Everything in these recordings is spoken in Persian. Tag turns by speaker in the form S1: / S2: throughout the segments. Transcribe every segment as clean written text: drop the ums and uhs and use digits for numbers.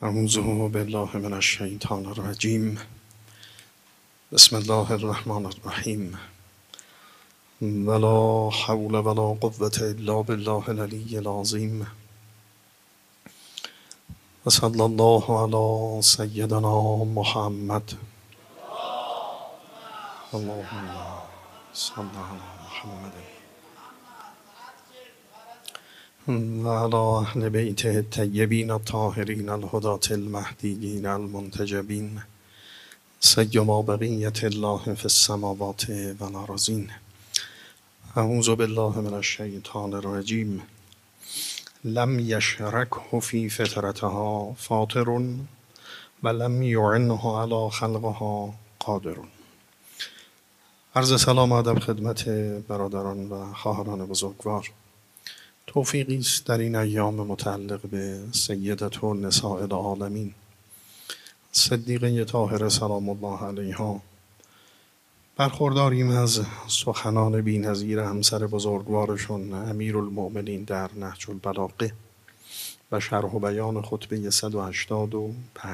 S1: اعوذ بالله من الشیطان الرجیم. بسم الله الرحمن الرحیم. ولا حول ولا قوة الا بالله العلی العظیم. و صلی الله علی سیدنا محمد. اللهم صل علی محمد و علی اهل بیت الطیبین الطاهرین الهداة المهدیین المنتجبین سیما بقیة الله فی السماوات و الارضین. اعوذ بالله من الشیطان الرجیم. لم یشرکه فی فطرتها فاطر و لم یعنه علی خلقها قادر. عرض سلام و ادب خدمت برادران و خواهران بزرگوار. توفیقی است در این ایام متعلق به سیدة النساء العالمین صدیقه طاهره سلام الله علیها برخورداریم از سخنان بی‌نظیر همسر بزرگوارشون امیرالمؤمنین در نهج البلاغه و شرح و بیان خطبه 185.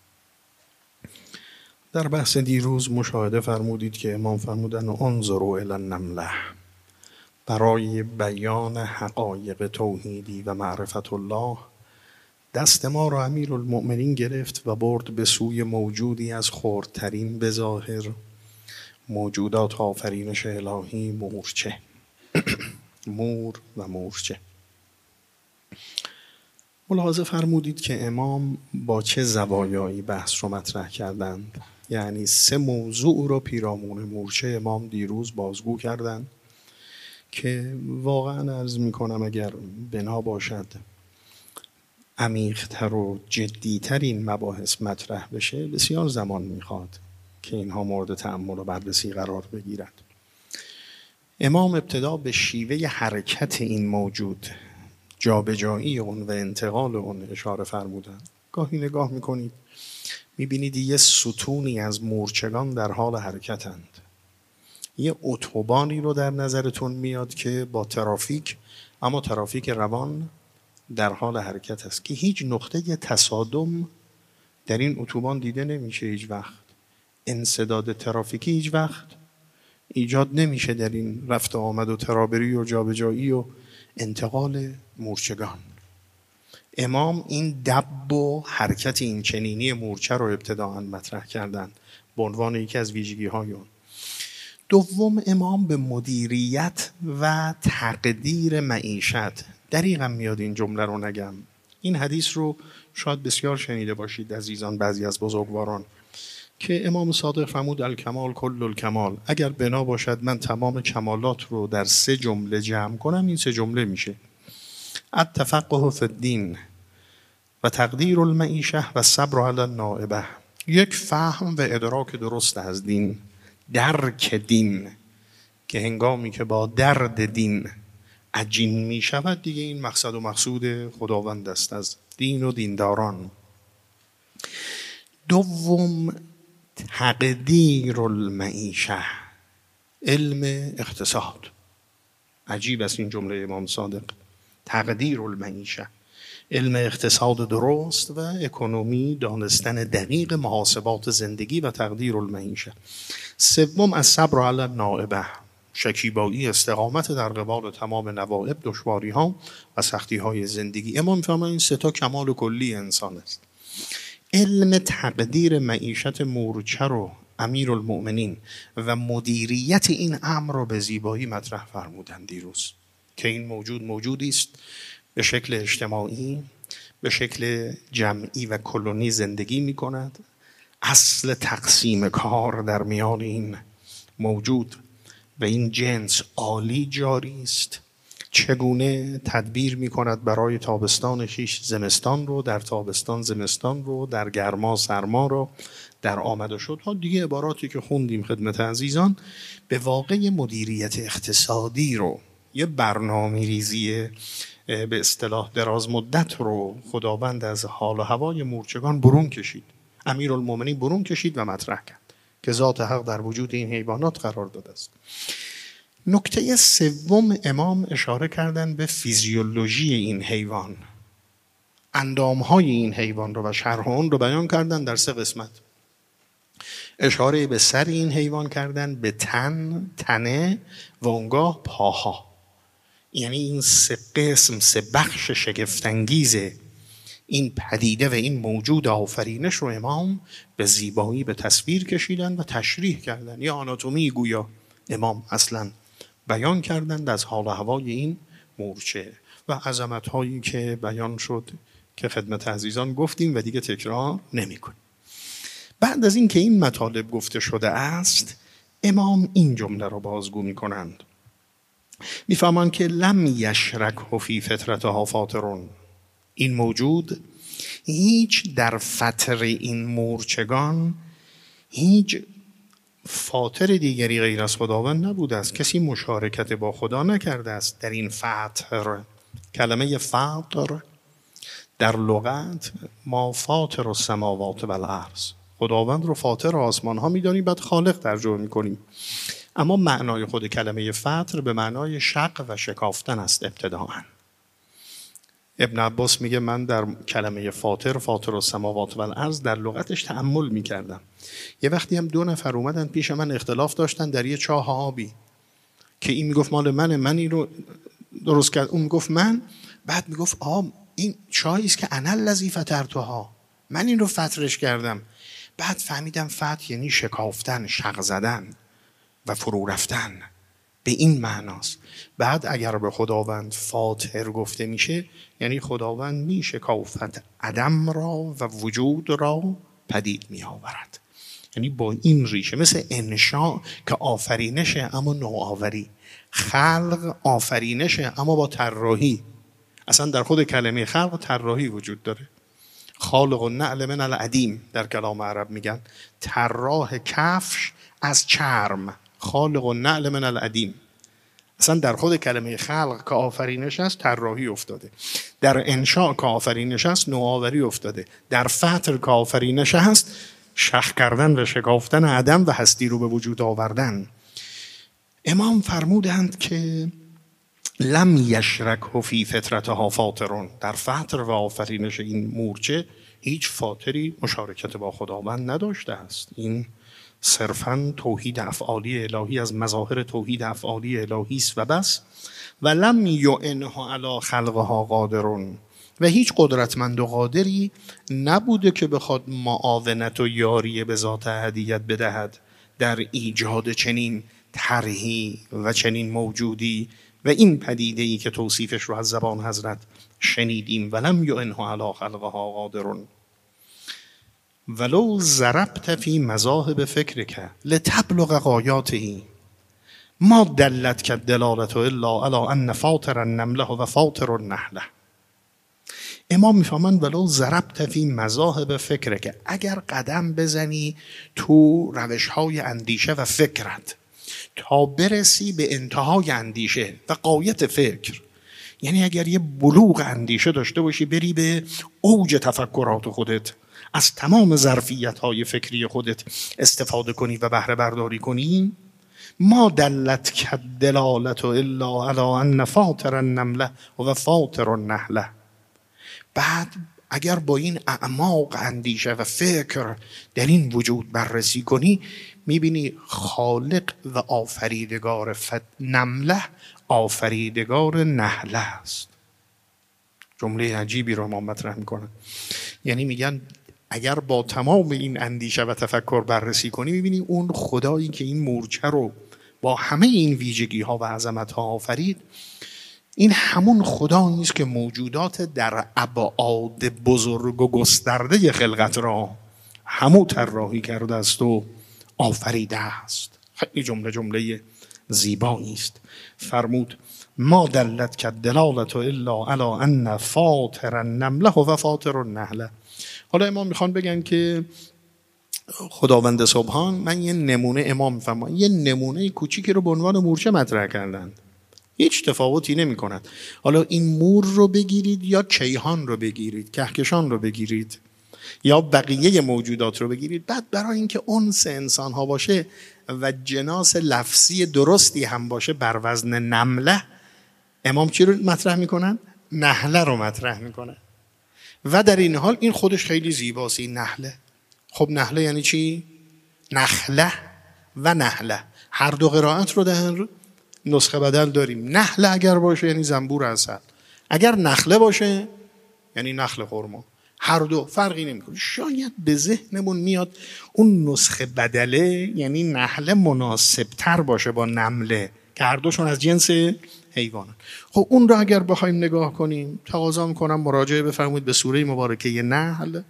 S1: در بحث دیروز مشاهده فرمودید که امام فرمودن انظروا الی النمله، برای بیان حقایق توحیدی و معرفت الله دست ما را امیرالمؤمنین گرفت و برد به سوی موجودی از خردترین به ظاهر موجودات آفرینش الهی، مورچه. مور و مورچه. ملاحظه فرمودید که امام با چه زوایایی بحث رو مطرح کردند. یعنی 3 موضوع رو پیرامون مورچه امام دیروز بازگو کردند که واقعا عرض میکنم اگر بنا باشد عمیق‌تر و جدی‌تر این مباحث مطرح بشه بسیار زمان میخواد که اینها مورد تأمل و بررسی قرار بگیرد. امام ابتدا به شیوه حرکت این موجود، جابجایی اون و انتقال اون اشاره فرمودند. گاهی نگاه میکنید میبینید یه ستونی از مورچگان در حال حرکتند. یه اتوبانی رو در نظرتون میاد که با ترافیک، اما ترافیک روان در حال حرکت است که هیچ نقطه تصادم در این اتوبان دیده نمیشه. هیچ وقت انسداد ترافیکی هیچ وقت ایجاد نمیشه در این رفت و آمد و ترابری و جابجایی و انتقال مورچگان. امام این دب و حرکت این چنینی مورچه رو ابتداءً مطرح کردند به عنوان یکی از ویژگی‌های اون. دوم، امام به مدیریت و تقدیر معیشت، دقیقاً میاد این جمله رو نگم، این حدیث رو شاید بسیار شنیده باشید عزیزان، بعضی از بزرگواران، که امام صادق فرمود الکمال کل الکمال. اگر بنا باشد من تمام کمالات رو در 3 جمله جمع کنم، این 3 جمله میشه: التفقه فی الدین و تقدیر المعیشه و صبر علی النائبه. یک، فهم و ادراک درست از دین، درک دین، که هنگامی که با درد دین عجین می شود دیگه این مقصد و مقصود خداوند است از دین و دینداران. دوم، تقدیر المعیشه، علم اقتصاد. عجیب است این جمله امام صادق، تقدیر المعیشه، علم اقتصاد درست و اکنومی، دانستن دقیق محاسبات زندگی و تقدیر المعیشه. سوم، از صبر علی النائبه، شکیبایی، استقامت در قبال تمام نوائب، دشواری ها و سختی های زندگی. امام می‌فرماید این 3 تا کمال کلی انسان است. علم تقدیر معیشت مورچه رو امیرالمؤمنین و مدیریت این امر رو به زیبایی مطرح فرمودند دیروز، که این موجود موجودی است به شکل اجتماعی، به شکل جمعی و کلونی زندگی می کند. اصل تقسیم کار در میان این موجود و این جنس عالی جاری است. چگونه تدبیر می کند برای تابستان خویش زمستان رو، در تابستان زمستان رو، در گرما سرما رو، در آمد و شد ها دیگه عباراتی که خوندیم خدمت عزیزان. به واقع مدیریت اقتصادی رو، یه برنامه ریزی به اصطلاح دراز مدت رو خداوند از حال و هوای مورچگان برون کشید، امیرالمؤمنین برون کشید و مطرح کرد که ذات حق در وجود این حیوانات قرار داده است. نکته سوم، امام اشاره کردن به فیزیولوژی این حیوان، اندامهای این حیوان رو و شرح اون رو بیان کردن در 3 قسمت. اشاره به سر این حیوان کردن، به تن، تنه و اونگاه پاها. یعنی این 3 قسم، 3 بخش شگفت‌انگیز این پدیده و این موجود آفرینش رو امام به زیبایی به تصویر کشیدن و تشریح کردن. یا آناتومی گویا امام اصلا بیان کردند از حال و هوای این مورچه و عظمت‌هایی که بیان شد که خدمت عزیزان گفتیم و دیگه تکرار نمی‌کنیم. بعد از این که این مطالب گفته شده است، امام این جمله را بازگو می‌کنند. می‌فهمند که لم یشرک فی فطرتها فاطرون، این موجود هیچ در فطر این مورچگان هیچ فاطر دیگری غیر از خداوند نبوده است. کسی مشارکت با خدا نکرده است در این فطر. کلمه فطر در لغت ما فاطر السماوات و الارض، خداوند رو فاطر آسمان ها میدانیم، بعد خالق ترجمه میکنیم. اما معنای خود کلمه فطر به معنای شق و شکافتن است ابتداءً. ابن عباس میگه من در کلمه فاطر، فاطر السماوات و الارض، در لغتش تأمل میکردم. یه وقتی هم 2 نفر اومدن پیش من، اختلاف داشتن در یه چاه آبی که این میگفت مال منه، من این رو درست کرد، اون میگفت من. بعد میگفت این چاهی است که انا الذی فطرتها، من این رو فطرش کردم. بعد فهمیدم فطر یعنی شکافتن، شق زدن و فرو رفتن، به این معناست. بعد اگر به خداوند فاطر گفته میشه یعنی خداوند میشکافد عدم را و وجود را پدید می آورد. یعنی با این ریشه، مثل انشاء که آفرینشه اما نوآوری، خلق آفرینشه اما با طراحی. اصلا در خود کلمه خلق طراحی وجود داره. خالق النعل من العدیم در کلام عرب میگن، طراح کفش از چرم، خالق النعل من العدیم. اصلا در خود کلمه خلق که آفرینش است طراحی افتاده، در انشاء که آفرینش است نوآوری افتاده، در فطر که آفرینش است شق کردن و شکافتن عدم و هستی رو به وجود آوردن. امام فرمودند که لم یشرک فی فطرتها فاطرون، در فطر و آفرینش این مورچه هیچ فاطری مشارکت با خداوند نداشته است. این صرفاً توحید افعالی الهی از مظاهر توحید افعالی الهی است و بس. و لم یعنها علی خلقها قادرون، و هیچ قدرتمند و قادری نبوده که بخواد معاونت و یاری به ذات احدیت بدهد در ایجاد چنین طرحی و چنین موجودی و این پدیده‌ای که توصیفش رو از زبان حضرت شنیدیم. ولم یعنها علی خلقها قادرون ولو ضربت فی مذاهب فکرک لتبلغ غایاته ما دلت که دلالت الا علی ان فاطر النمله و فاطر النحله. امام میفهمند ولو ضربت فی مذاهب فکرک، اگر قدم بزنی تو روش‌های اندیشه و فکرت تا برسی به انتهای اندیشه و غایت فکر، یعنی اگر یه بلوغ اندیشه داشته باشی، بری به اوج تفکرات خودت، از تمام ظرفیت‌های فکری خودت استفاده کنی و بهره برداری کنی، ما دلت که دلالت الا علی ان فاطر النمله و فاطر النحله. بعد اگر با این اعماق اندیشه و فکر در این وجود بررسی کنی، میبینی خالق و آفریدگار نمله آفریدگار نحله است. جمله عجیبی رو ما مطرح میکنن. یعنی میگن اگر با تمام این اندیشه و تفکر بررسی کنی، میبینی اون خدایی که این مورچه رو با همه این ویژگی ها و عظمت ها آفرید، این همون خدایی نیست که موجودات در ابعاد بزرگ و گسترده خلقت را همو طراحی کرده است و آفریده است. خیلی جمله زیبایی است. فرمود ما دلت که دلالت الا علی ان فاطر النمله و فاطر النحله. حالا امام میخوان بگن که خداوند سبحان، من یه نمونه، امام میفهمن یه نمونه کوچیکی رو به عنوان مورچه مطرح کردند، هیچ تفاوتی نمی کند. حالا این مور رو بگیرید یا کیهان رو بگیرید، کهکشان رو بگیرید یا بقیه موجودات رو بگیرید، بعد برای اینکه انس انسان ها باشه و جناس لفظی درستی هم باشه بر وزن نمله، امام چی رو مطرح میکنن؟ نحله رو مطرح میکنن. و در این حال این خودش خیلی زیباست، این نحله. خب نحله یعنی چی؟ نخله و نحله، هر دو قرائت رو در نسخه بدل داریم. نحله اگر باشه یعنی زنبور عسل، اگر نخله باشه یعنی نخل خرما. هر دو فرقی نمیکنه. شاید به ذهنمون میاد اون نسخه بدله یعنی نحله مناسبتر باشه با نمله که هر دوشون از جنس حیوانن. خب اون رو اگر بخوایم نگاه کنیم، تقاضا میکنم مراجعه بفرمایید به سوره مبارکه نحل.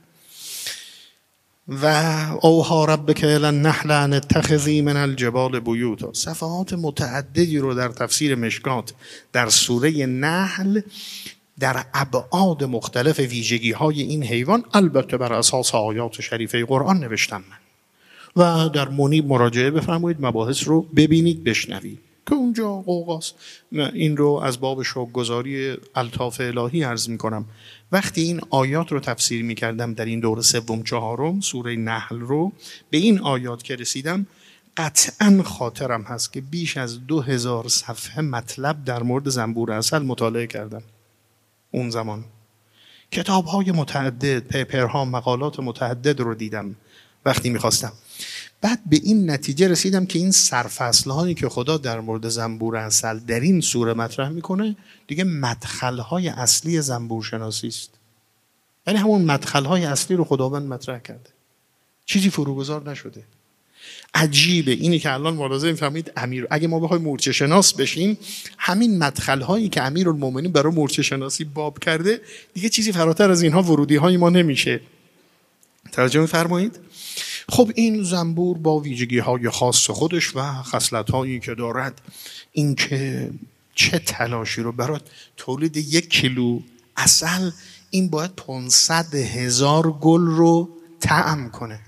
S1: و اوحی ربک الی النحل ان اتخذی من الجبال بیوتا. صفحات متعددی رو در تفسیر مشکات در سوره نحل در ابعاد مختلف ویژگی های این حیوان، البته بر اساس آیات شریفه قرآن نوشتم من. و در منیب مراجعه بفرمایید، مباحث رو ببینید بشنوید که اونجا قوقاست. این رو از باب شوق‌گذاری الطاف الهی عرض میکنم. وقتی این آیات رو تفسیر میکردم در این دور سوم چهارم سوره نحل رو، به این آیات که رسیدم قطعا خاطرم هست که بیش از 2000 صفحه مطلب در مورد زنبور عسل مطالعه کردم. اون زمان کتاب‌های متعدد، پیپرها، مقالات متعدد رو دیدم وقتی میخواستم. بعد به این نتیجه رسیدم که این سرفصل‌هایی که خدا در مورد زنبور عسل در این سوره مطرح میکنه دیگه مدخل‌های اصلی زنبور شناسی است. یعنی همون مدخل‌های اصلی رو خداوند مطرح کرده، چیزی فروگذار نشده. عجیبه اینی که الان ملاحظه می‌فرمایید امیر، اگه ما بخوایم مورچه شناس بشیم، همین مدخل‌هایی که امیرالمومنین برای مورچه شناسی باب کرده دیگه چیزی فراتر از اینها ورودی‌های ما نمیشه. توجه می‌فرمایید؟ خب این زنبور با ویژگی‌های خاص خودش و خصلت‌هایی که دارد، این که چه تلاشی رو برای تولید 1 کیلو عسل این باید 500,000 گل رو طعم کنه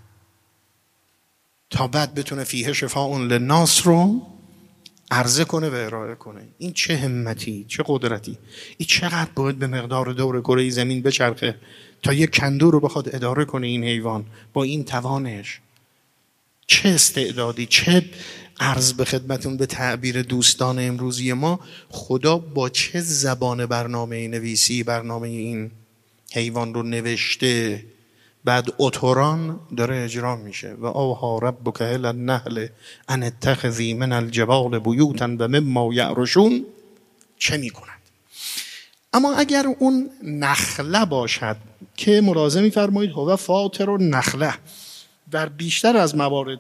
S1: تا بعد بتونه فیه شفاء للناس رو عرضه کنه و ارائه کنه. این چه همتی، چه قدرتی، این چقدر باید به مقدار دور کره زمین بچرخه تا یک کندو رو بخواد اداره کنه این حیوان با این توانش. چه استعدادی، چه عرض به خدمتون به تعبیر دوستان امروزی ما، خدا با چه زبان برنامه نویسی برنامه این حیوان رو نوشته، بعد اتوران داره اجرا میشه. و اوحی ربک الی النحل ان اتخذی من الجبال بیوتا و مما یعرشون. چه میکنند؟ اما اگر اون نخله باشد که ملاحظه میفرمایید هو فاطر النخله، در بیشتر از موارد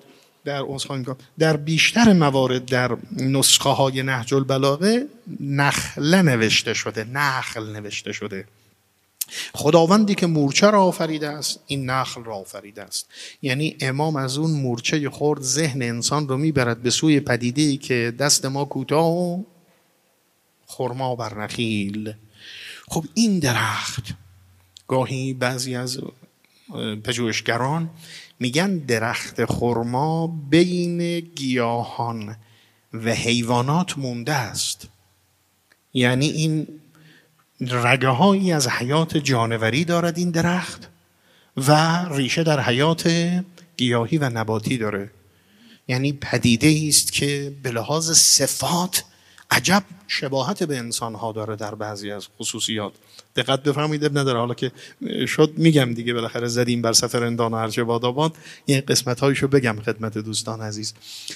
S1: در بیشتر موارد در نسخه های نهج البلاغه نخله نوشته شده، نخل نوشته شده. خداوندی که مورچه را آفریده است این نخل را آفریده است. یعنی امام از اون مورچه خورد ذهن انسان رو میبرد به سوی پدیده‌ای که دست ما کوتاه و خرما بر نخیل. خب این درخت، گاهی بعضی از پژوهشگران میگن درخت خرما بین گیاهان و حیوانات مونده است. یعنی این رگه هایی از حیات جانوری دارد این درخت و ریشه در حیات گیاهی و نباتی داره. یعنی پدیده است که به لحاظ صفات عجب شباهت به انسان ها داره در بعضی از خصوصیات. دقت بفرمایید، اب نداره حالا که شد میگم دیگه، بالاخره زدیم بر سفر اندان و هرچه باداباد، این قسمت هایشو بگم خدمت دوستان عزیز.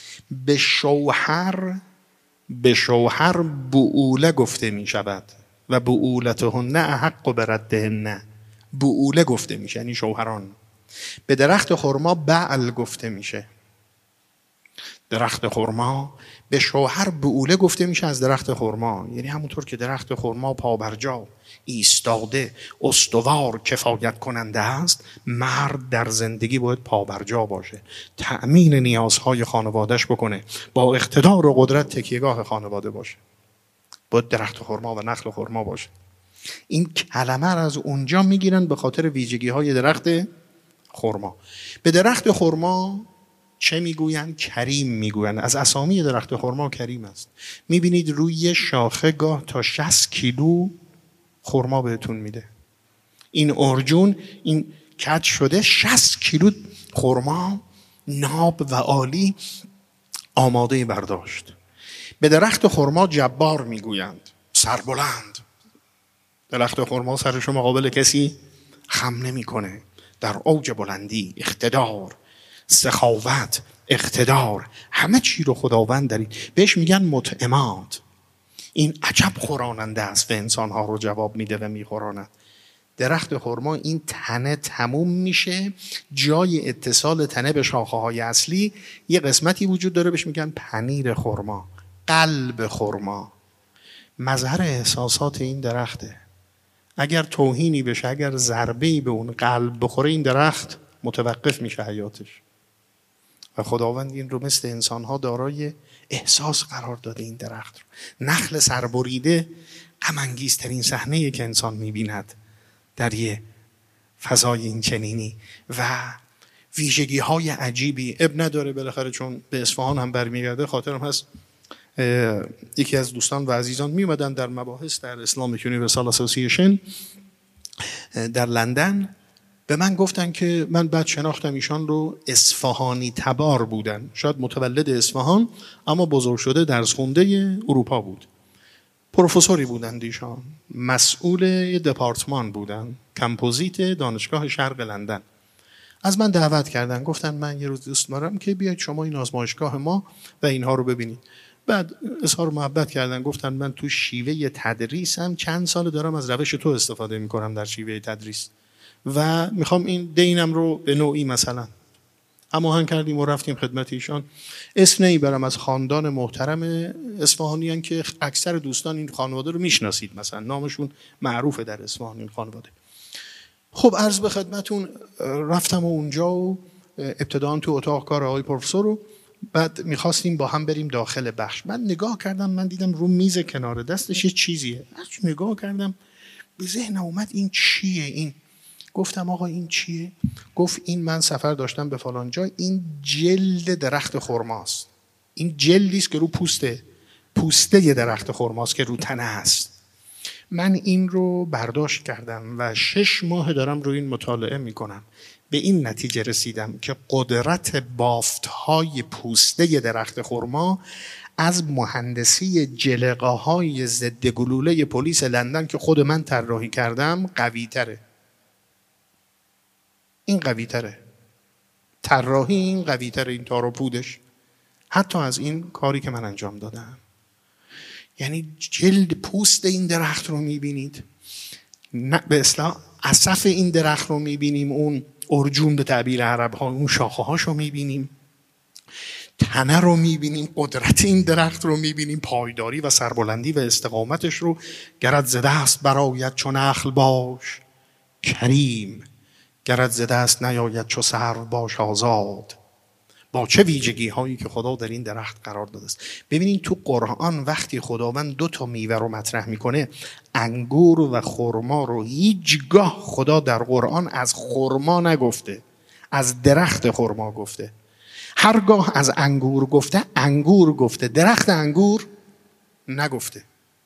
S1: به شوهر بؤوله گفته می شود و بؤولتهن احق بردهن. بؤوله گفته میشه یعنی شوهران. به درخت خرما بعل گفته میشه. درخت خرما به شوهر بؤوله گفته میشه از درخت خرما، یعنی همونطور که درخت خرما پابرجا، ایستاده، استوار، کفایت کننده است، مرد در زندگی باید پابرجا باشه، تأمین نیازهای خانوادهش بکنه، با اقتدار و قدرت تکیهگاه خانواده باشه. باید درخت خرما و نخل خرما باشه. این کلمه را از اونجا میگیرن به خاطر ویژگی های درخت خرما. به درخت خرما چه میگوین؟ کریم میگوین. از اسامی درخت خرما کریم است. میبینید روی شاخه گاه تا 60 کیلو خرما بهتون میده. این ارجون این کج شده 60 کیلو خرما ناب و عالی آماده برداشت. به درخت خرما جبار میگویند، سربلند. درخت خرما سرش مقابل کسی خم نمیکنه. در اوج بلندی اقتدار، سخاوت، اقتدار، همه چی رو خداوند دارید. بهش میگن مطعمات. این عجب خوراننده است و انسانها رو جواب میده و میخوراند. درخت خرما این تنه تموم میشه، جای اتصال تنه به شاخه های اصلی یه قسمتی وجود داره بهش میگن پنیر خرما، قلب خرما. مظهر احساسات این درخته. اگر توهینی بشه، اگر ضربه‌ای به اون قلب بخوره، این درخت متوقف میشه حیاتش. و خداوند این رو مثل انسانها دارای احساس قرار داده. این درخت رو، نخل سربریده غم انگیزترین صحنه‌ای که انسان میبیند در یه فضای این چنینی و ویژگی های عجیبی. اب نداره بالاخره، چون به اصفهان هم برمیگرده. خاطرم هست یکی از دوستان و عزیزان میومدن در مباحث در اسلامیک یونیورسال اسوسییشن در لندن، به من گفتن که من بعد شناختم ایشان رو اصفهانی تبار بودن. شاید متولد اصفهان اما بزرگ شده درس خونده اروپا بود. پروفسوری بودند ایشان، مسئول دپارتمان بودن، کمپوزیت دانشگاه شرق لندن. از من دعوت کردن، گفتن من یه روز دوست دارم که بیاید شما این آزمایشگاه ما و اینها رو ببینید. بعد اظهار محبت کردن، گفتن من تو شیوه تدریسم چند سال دارم از روش تو استفاده میکنم در شیوه تدریس و میخوام این دینم رو به نوعی مثلا هماهنگ کردیم و رفتیم خدمت ایشان. اسم نمیبرم، از خاندان محترم اصفهانی هستند که اکثر دوستان این خانواده رو میشناسید، مثلا نامشون معروفه در اصفهان این خانواده. خب عرض به خدمتون رفتم و اونجا و ابتداً تو اتاق کار آقای پروفسور رو، بعد میخواستیم با هم بریم داخل بخش. من نگاه کردم، من دیدم رو میز کنار دستش یه چیزیه. نگاه کردم به ذهنم اومد این چیه این؟ گفتم آقا این چیه؟ گفت این من سفر داشتم به فلان جا، این جلد درخت خرماست. این جلدی است که رو پوسته درخت خرماست که رو تنه است. من این رو برداشت کردم و 6 ماه دارم رو این مطالعه میکنم. به این نتیجه رسیدم که قدرت بافت‌های پوسته درخت خرما از مهندسی جلقه‌های ضد گلوله پلیس لندن که خود من طراحی کردم قوی تره. این قوی تره، طراحی این قوی تره، این تار و پودش، حتی از این کاری که من انجام دادم. یعنی جلد پوست این درخت رو میبینید، به اصطلاح اسف این درخت رو میبینیم، اون ارجون به تعبیر عرب ها، اون شاخه هاش رو میبینیم، تنه رو میبینیم، قدرت این درخت رو میبینیم، پایداری و سربلندی و استقامتش رو. گرت ز دست برآید چو نخل باش کریم، گرت ز دست نیاید چو سرو باش آزاد. با چه ویژگی هایی که خدا در این درخت قرار داده است. ببینید تو قرآن وقتی خداوند 2 میوه رو مطرح میکنه، انگور و خرما رو، هیچگاه خدا در قرآن از خرما نگفته، از درخت خرما گفته. هرگاه از انگور گفته، انگور گفته، درخت انگور نگفته.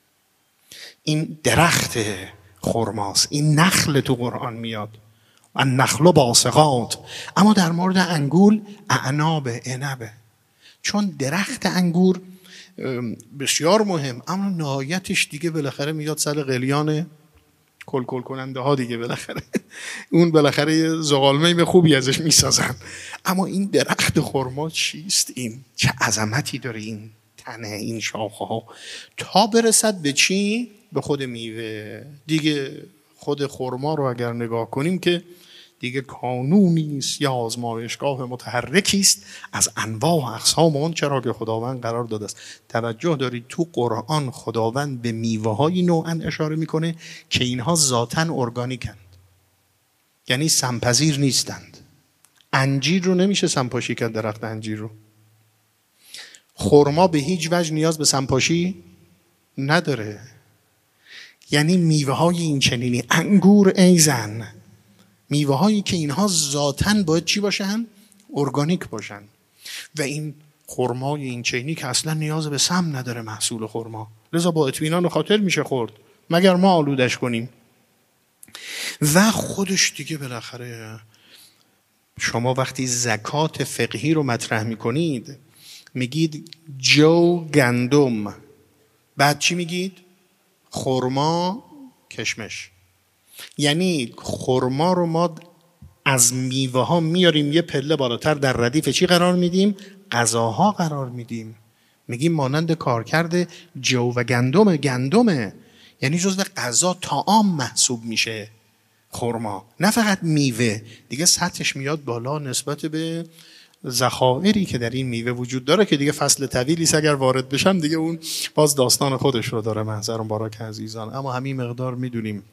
S1: این درخت خرماست، این نخل تو قرآن میاد، النخل باسقات. اما در مورد انگور اعناب، عنبه. چون درخت انگور بسیار مهم، اما نهایتش دیگه بالاخره میاد سر قلیان کل کننده ها دیگه، بالاخره اون بالاخره یه زغالمه خوبی ازش میسازن. اما این درخت خرما چیست؟ این چه عظمتی داره این تنه، این شاخه ها، تا برسد به چی؟ به خود میوه دیگه. خود خرما رو اگر نگاه کنیم که دیگه کانونی است یا آزمایشگاه متحرکی است از انواع و اقسام اون چرا که خداوند قرار داده است. توجه دارید تو قرآن خداوند به میوه‌های نوعاً اشاره میکنه که اینها ذاتاً ارگانیکند، یعنی سمپذیر نیستند. انجیر رو نمیشه سمپاشی کرد، درخت انجیر رو. خرما به هیچ وجه نیاز به سمپاشی نداره. یعنی میوه‌های این چنینی، انگور ایزن، میوه هایی که اینها ذاتاً باید چی باشن؟ ارگانیک باشن. و این خرمای این چینی که اصلا نیاز به سم نداره محصول خرما، لذا با اطمینان خاطر میشه خورد مگر ما آلودش کنیم. و خودش دیگه بالاخره شما وقتی زکات فقهی رو مطرح میکنید میگید جو گندم، بعد چی میگید؟ خرما، کشمش. یعنی خرما رو ما از میوه ها میاریم یه پله بالاتر، در ردیف چی قرار میدیم؟ غذاها قرار میدیم. میگیم مانند کارکرد جو و گندمه، یعنی جزو غذا طعام محسوب میشه خرما، نه فقط میوه. دیگه سطحش میاد بالا نسبت به ذخایری که در این میوه وجود داره که دیگه فصل طویلی است اگر وارد بشم دیگه اون باز داستان خودش رو داره. محضر مبارک عزیزان، اما همین مقدار میدونیم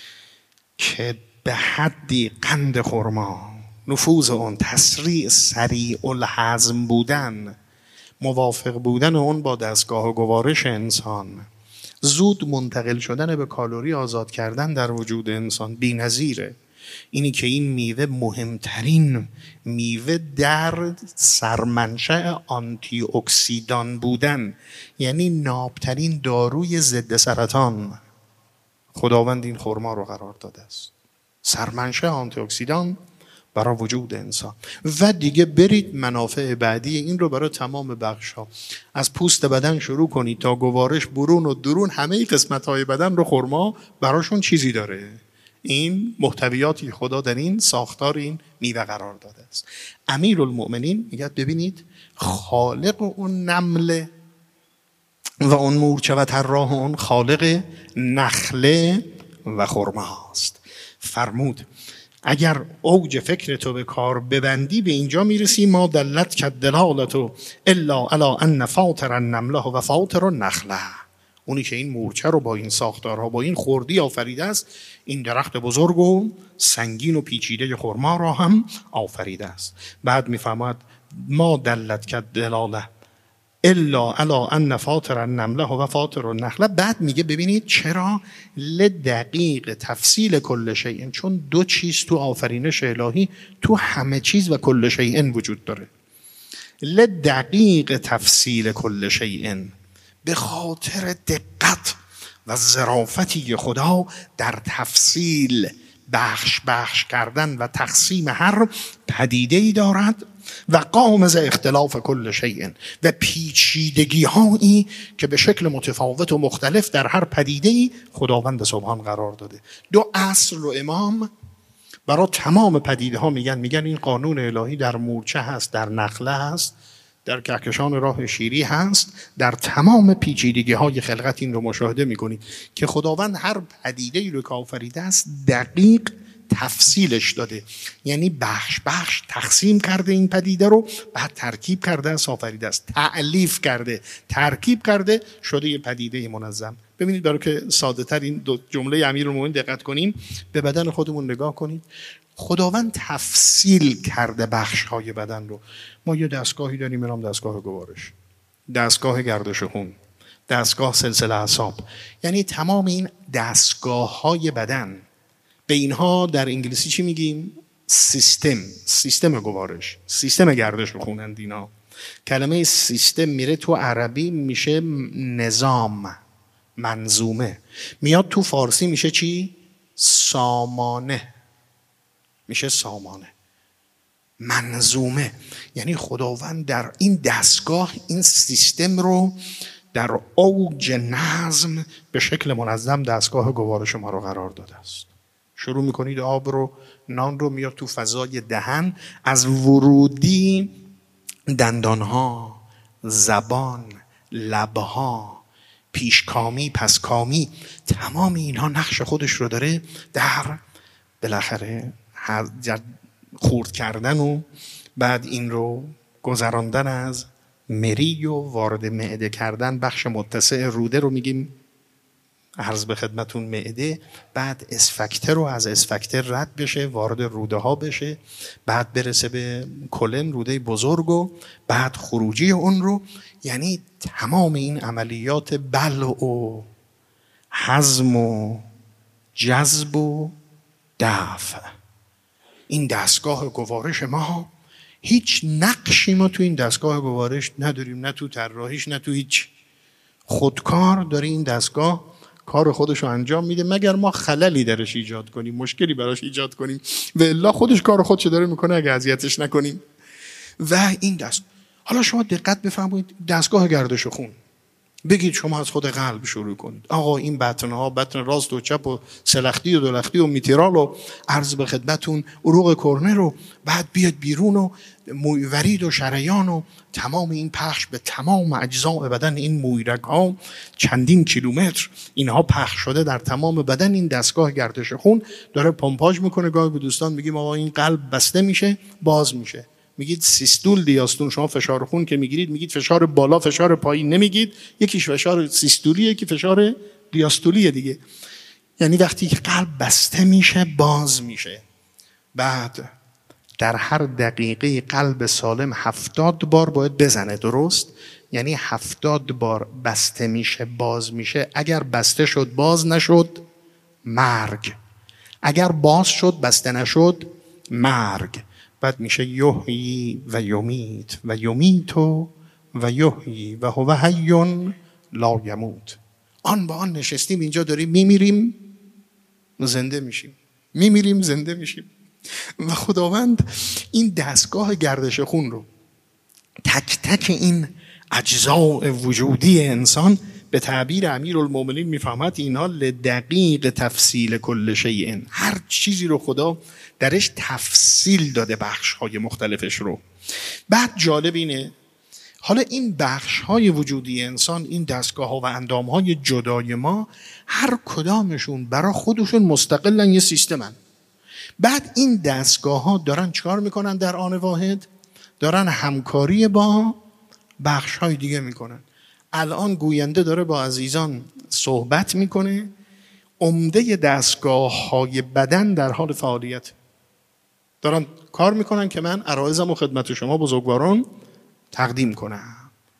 S1: که به حدی قند خرما، نفوذ اون، تسریع سریع الهضم بودن، موافق بودن اون با دستگاه گوارش انسان، زود منتقل شدن به کالری آزاد کردن در وجود انسان بی‌نظیره. اینی که این میوه مهمترین میوه در سرمنشأ آنتی اکسیدان بودن، یعنی نابترین داروی ضد سرطان، خداوند این خرما رو قرار داده است سرمنشأ آنتی اکسیدان برای وجود انسان. و دیگه برید منافع بعدی این رو برای تمام بخش ها، از پوست بدن شروع کنید تا گوارش، برون و درون، همه قسمت های بدن رو خرما براشون چیزی داره. این محتویاتی خدا در این ساختار این میوه قرار داده است. امیرالمؤمنین میگه ببینید خالق اون نمله و اون مورچه و طراح اون خالق نخله و خرما است. فرمود اگر اوج فکر تو به کار ببندی به اینجا میرسی ما دلت که دلالتو الا علی ان فاطر النمله و فاطر النخله، اونی که این مورچه رو با این ساختارها با این خردی آفریده است، این درخت بزرگ و سنگین و پیچیده خرما را هم آفریده است. بعد میفهمد ما دلت که دلاله الا علی ان فاطر النمله و فاطر النخله. بعد میگه ببینید چرا لدقیق تفصیل کل شیء، چون دو چیز تو آفرینش الهی تو همه چیز و کل شیء وجود داره. لدقیق تفصیل کل شیء، به خاطر دقت و ظرافتی خدا در تفصیل بخش کردن و تقسیم هر پدیده‌ای دارد و قامز اختلاف کل شیء، و پیچیدگی هایی که به شکل متفاوت و مختلف در هر پدیده‌ای خداوند سبحان قرار داده. دو اصل و امام برای تمام پدیده ها میگن این قانون الهی در مورچه هست، در نخله هست، در کهکشان راه شیری هست، در تمام پیچیدگی های خلقت این رو مشاهده میکنید که خداوند هر پدیده‌ای رو که آفریده است دقیق تفصیلش داده، یعنی بخش تقسیم کرده این پدیده رو، بعد ترکیب کرده است آفریده است، تألیف کرده، ترکیب کرده، شده یه پدیده منظم. ببینید برای که ساده تر این دو جمله امیرالمومنین دقت کنیم، به بدن خودمون نگاه کنید. خداوند تفصیل کرده بخش های بدن رو. ما یه دستگاهی داریم، میرم دستگاه گوارش، دستگاه گردش خون، دستگاه سلسله اعصاب، یعنی تمام این دستگاه های بدن، به اینها در انگلیسی چی میگیم؟ سیستم گوارش، سیستم گردش خونند اینا. کلمه سیستم میره تو عربی میشه نظام، منظومه، میاد تو فارسی میشه چی؟ سامانه، میشه سامانه، منظومه. یعنی خداوند در این دستگاه این سیستم رو در اوج نظم به شکل منظم دستگاه گوارش ما رو قرار داده است. شروع میکنید آب رو، نان رو میاد تو فضای دهن، از ورودی دندانها، زبان، لبها، پیشکامی، پسکامی، تمام اینها نقش خودش رو داره در بالاخره خورد کردن و بعد این رو گذراندن از مری و وارد معده کردن. بخش متسع روده رو میگیم عرض به خدمتون معده، بعد اسفکتر رو از اسفکتر رد بشه وارد روده ها بشه، بعد برسه به کلن روده بزرگ و بعد خروجی اون رو. یعنی تمام این عملیات بلع و هضم و جذب و دفع، این دستگاه گوارش ما هیچ نقشی ما تو این دستگاه گوارش نداریم، نه تو طراحیش نه تو هیچ. خودکار داره این دستگاه کار خودش رو انجام میده، مگر ما خللی درش ایجاد کنیم، مشکلی براش ایجاد کنیم، و الا خودش کار خودش داره میکنه اگه اذیتش نکنیم. و این حالا شما دقت بفرمایید، دستگاه گردش خون بگید شما از خود قلب شروع کنید. آقا این بطنها، بطن راست و چپ و سلختی و دولختی و میترال و عرض به خدمتون عروق کرنه رو بعد بیاد بیرون و ورید و شریان و تمام این پخش به تمام اجزاء بدن این مویرگ ها چندین کیلومتر اینها پخش شده در تمام بدن. این دستگاه گردش خون داره پمپاژ میکنه. گاهی به دوستان میگیم آقا این قلب بسته میشه باز میشه، میگید سیستول دیاستول. شما فشار خون که میگیرید میگید فشار بالا فشار پایین نمیگید، یکیش فشار سیستولیه یکی فشار دیاستولیه دیگه. یعنی وقتی که قلب بسته میشه باز میشه. بعد در هر دقیقه قلب سالم 70 بار باید بزنه، درست؟ یعنی 70 بار بسته میشه باز میشه. اگر بسته شد باز نشد مرگ، اگر باز شد بسته نشد مرگ. بعد میشه یحیی و یمیت و یمیتو و یحیی و هو حی لا یموت. آن با آن نشستیم اینجا داریم میمیریم زنده میشیم، میمیریم زنده میشیم. و خداوند این دستگاه گردش خون رو تک تک این اجزاء وجودی انسان به تعبیر امیرالمومنین میفهمد اینها لدقیق تفصیل کل شیء، هر چیزی رو خدا درش تفصیل داده بخش‌های مختلفش رو. بعد جالب اینه حالا این بخش‌های وجودی انسان، این دستگاه‌ها و اندام‌های جدای ما، هر کدامشون برای خودشون مستقلن یه سیستمن. بعد این دستگاه‌ها دارن چیکار میکنن در آن واحد؟ دارن همکاری با بخش‌های دیگه میکنن. الان گوینده داره با عزیزان صحبت میکنه، عمده دستگاه‌های بدن در حال فعالیت دارن کار میکنن که من عرایضم و خدمت شما بزرگواران تقدیم کنم.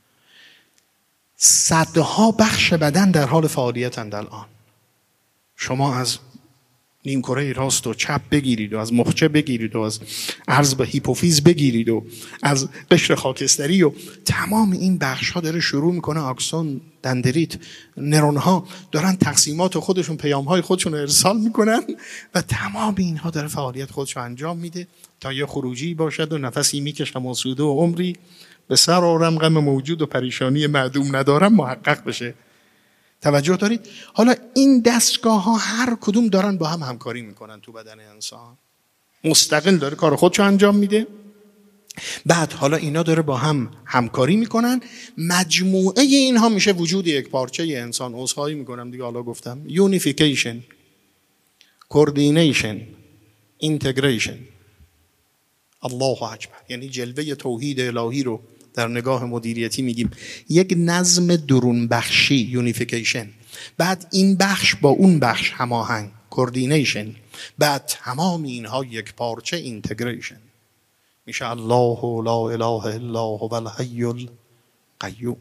S1: صدها بخش بدن در حال فعالیتند الان. شما از نیمکره راست و چپ بگیرید و از مخچه بگیرید و از عرض به هیپوفیز بگیرید و از قشر خاکستری و تمام این بخش ها داره شروع میکنه. آکسون، دندریت، نرون ها دارن تقسیمات خودشون، پیام های خودشون ارسال میکنن و تمام اینها داره فعالیت خودشو انجام میده تا یه خروجی باشد و نفسی میکشم آسوده و عمری به سر آرم غم موجود و پریشانی معدوم ندارم محقق بشه. توجه دارید؟ حالا این دستگاه ها هر کدوم دارن با هم همکاری میکنن تو بدن انسان، مستقل داره کار خودشو انجام میده. بعد حالا اینا داره با هم همکاری میکنن، مجموعه اینها میشه وجود یک پارچه انسان. عذرخواهی میکنم دیگه، حالا گفتم یونیفیکیشن، کوردینیشن، اینتگریشن. الله اکبر. یعنی جلوه توحید الهی رو در نگاه مدیریتی میگیم یک نظم درون بخشی، یونیفیکیشن. بعد این بخش با اون بخش هماهنگ، کوردینیشن. بعد تمام اینها یک پارچه، اینتگریشن. میشه الله لا اله الا هو الحی القیوم.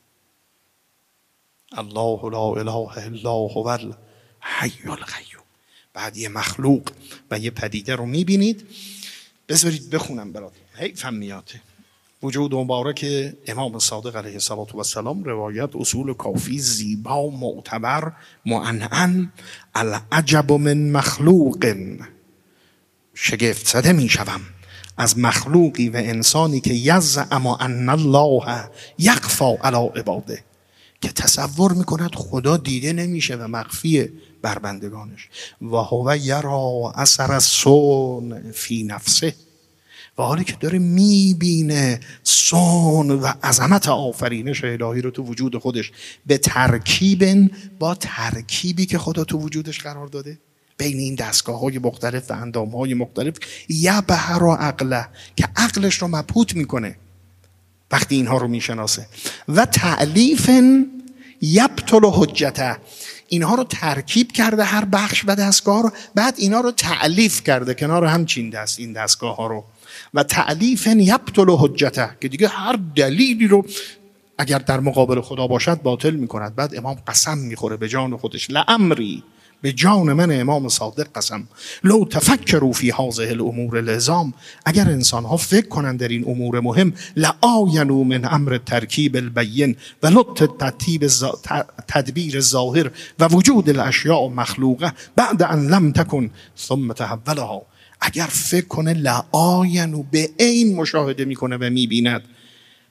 S1: الله لا اله الا هو الحی القیوم. بعد یه مخلوق و یه پدیده رو میبینید. بذارید بخونم براتون، حیفم میاده. وجود مبارک امام صادق علیه السلام، روایت اصول کافی، زیبا، معتبر، معنعن. العجب من مخلوق، شگفت زده می شوم از مخلوقی و انسانی که یزعم ان الله یخفی علی عباده، که تصور میکند خدا دیده نمیشه و مخفیه بر بندگانش. و هو یرا اثر الصون فی نفسه، و حالی که داره میبینه صون و عظمت آفرینش الهی رو تو وجود خودش به ترکیب، با ترکیبی که خدا تو وجودش قرار داده بین این دستگاه‌های مختلف و اندام‌های مختلف، یبهر عقله، که عقلش رو مبهوت میکنه وقتی اینها رو میشناسه. و تألیف یبطل حجته، اینها رو ترکیب کرده هر بخش و دستگاه رو، بعد اینها رو تألیف کرده کنار هم چینده است این دستگاه ها رو. و تألیف یبطل حجته، که دیگه هر دلیلی رو اگر در مقابل خدا باشد باطل میکند. بعد امام قسم میخوره به جان خودش، لعمری، به جان من امام صادق قسم، لو تفکروا فی هذه الامور العظام، اگر انسان ها فکر کنند در این امور مهم، لآینوا من امر ترکیب البین و لط تدبیر الظاهر و وجود الاشیاء مخلوقه بعد ان لم تکن ثم تحولها. اگر فکر کنه لآینوا، به عین مشاهده میکنه و میبیند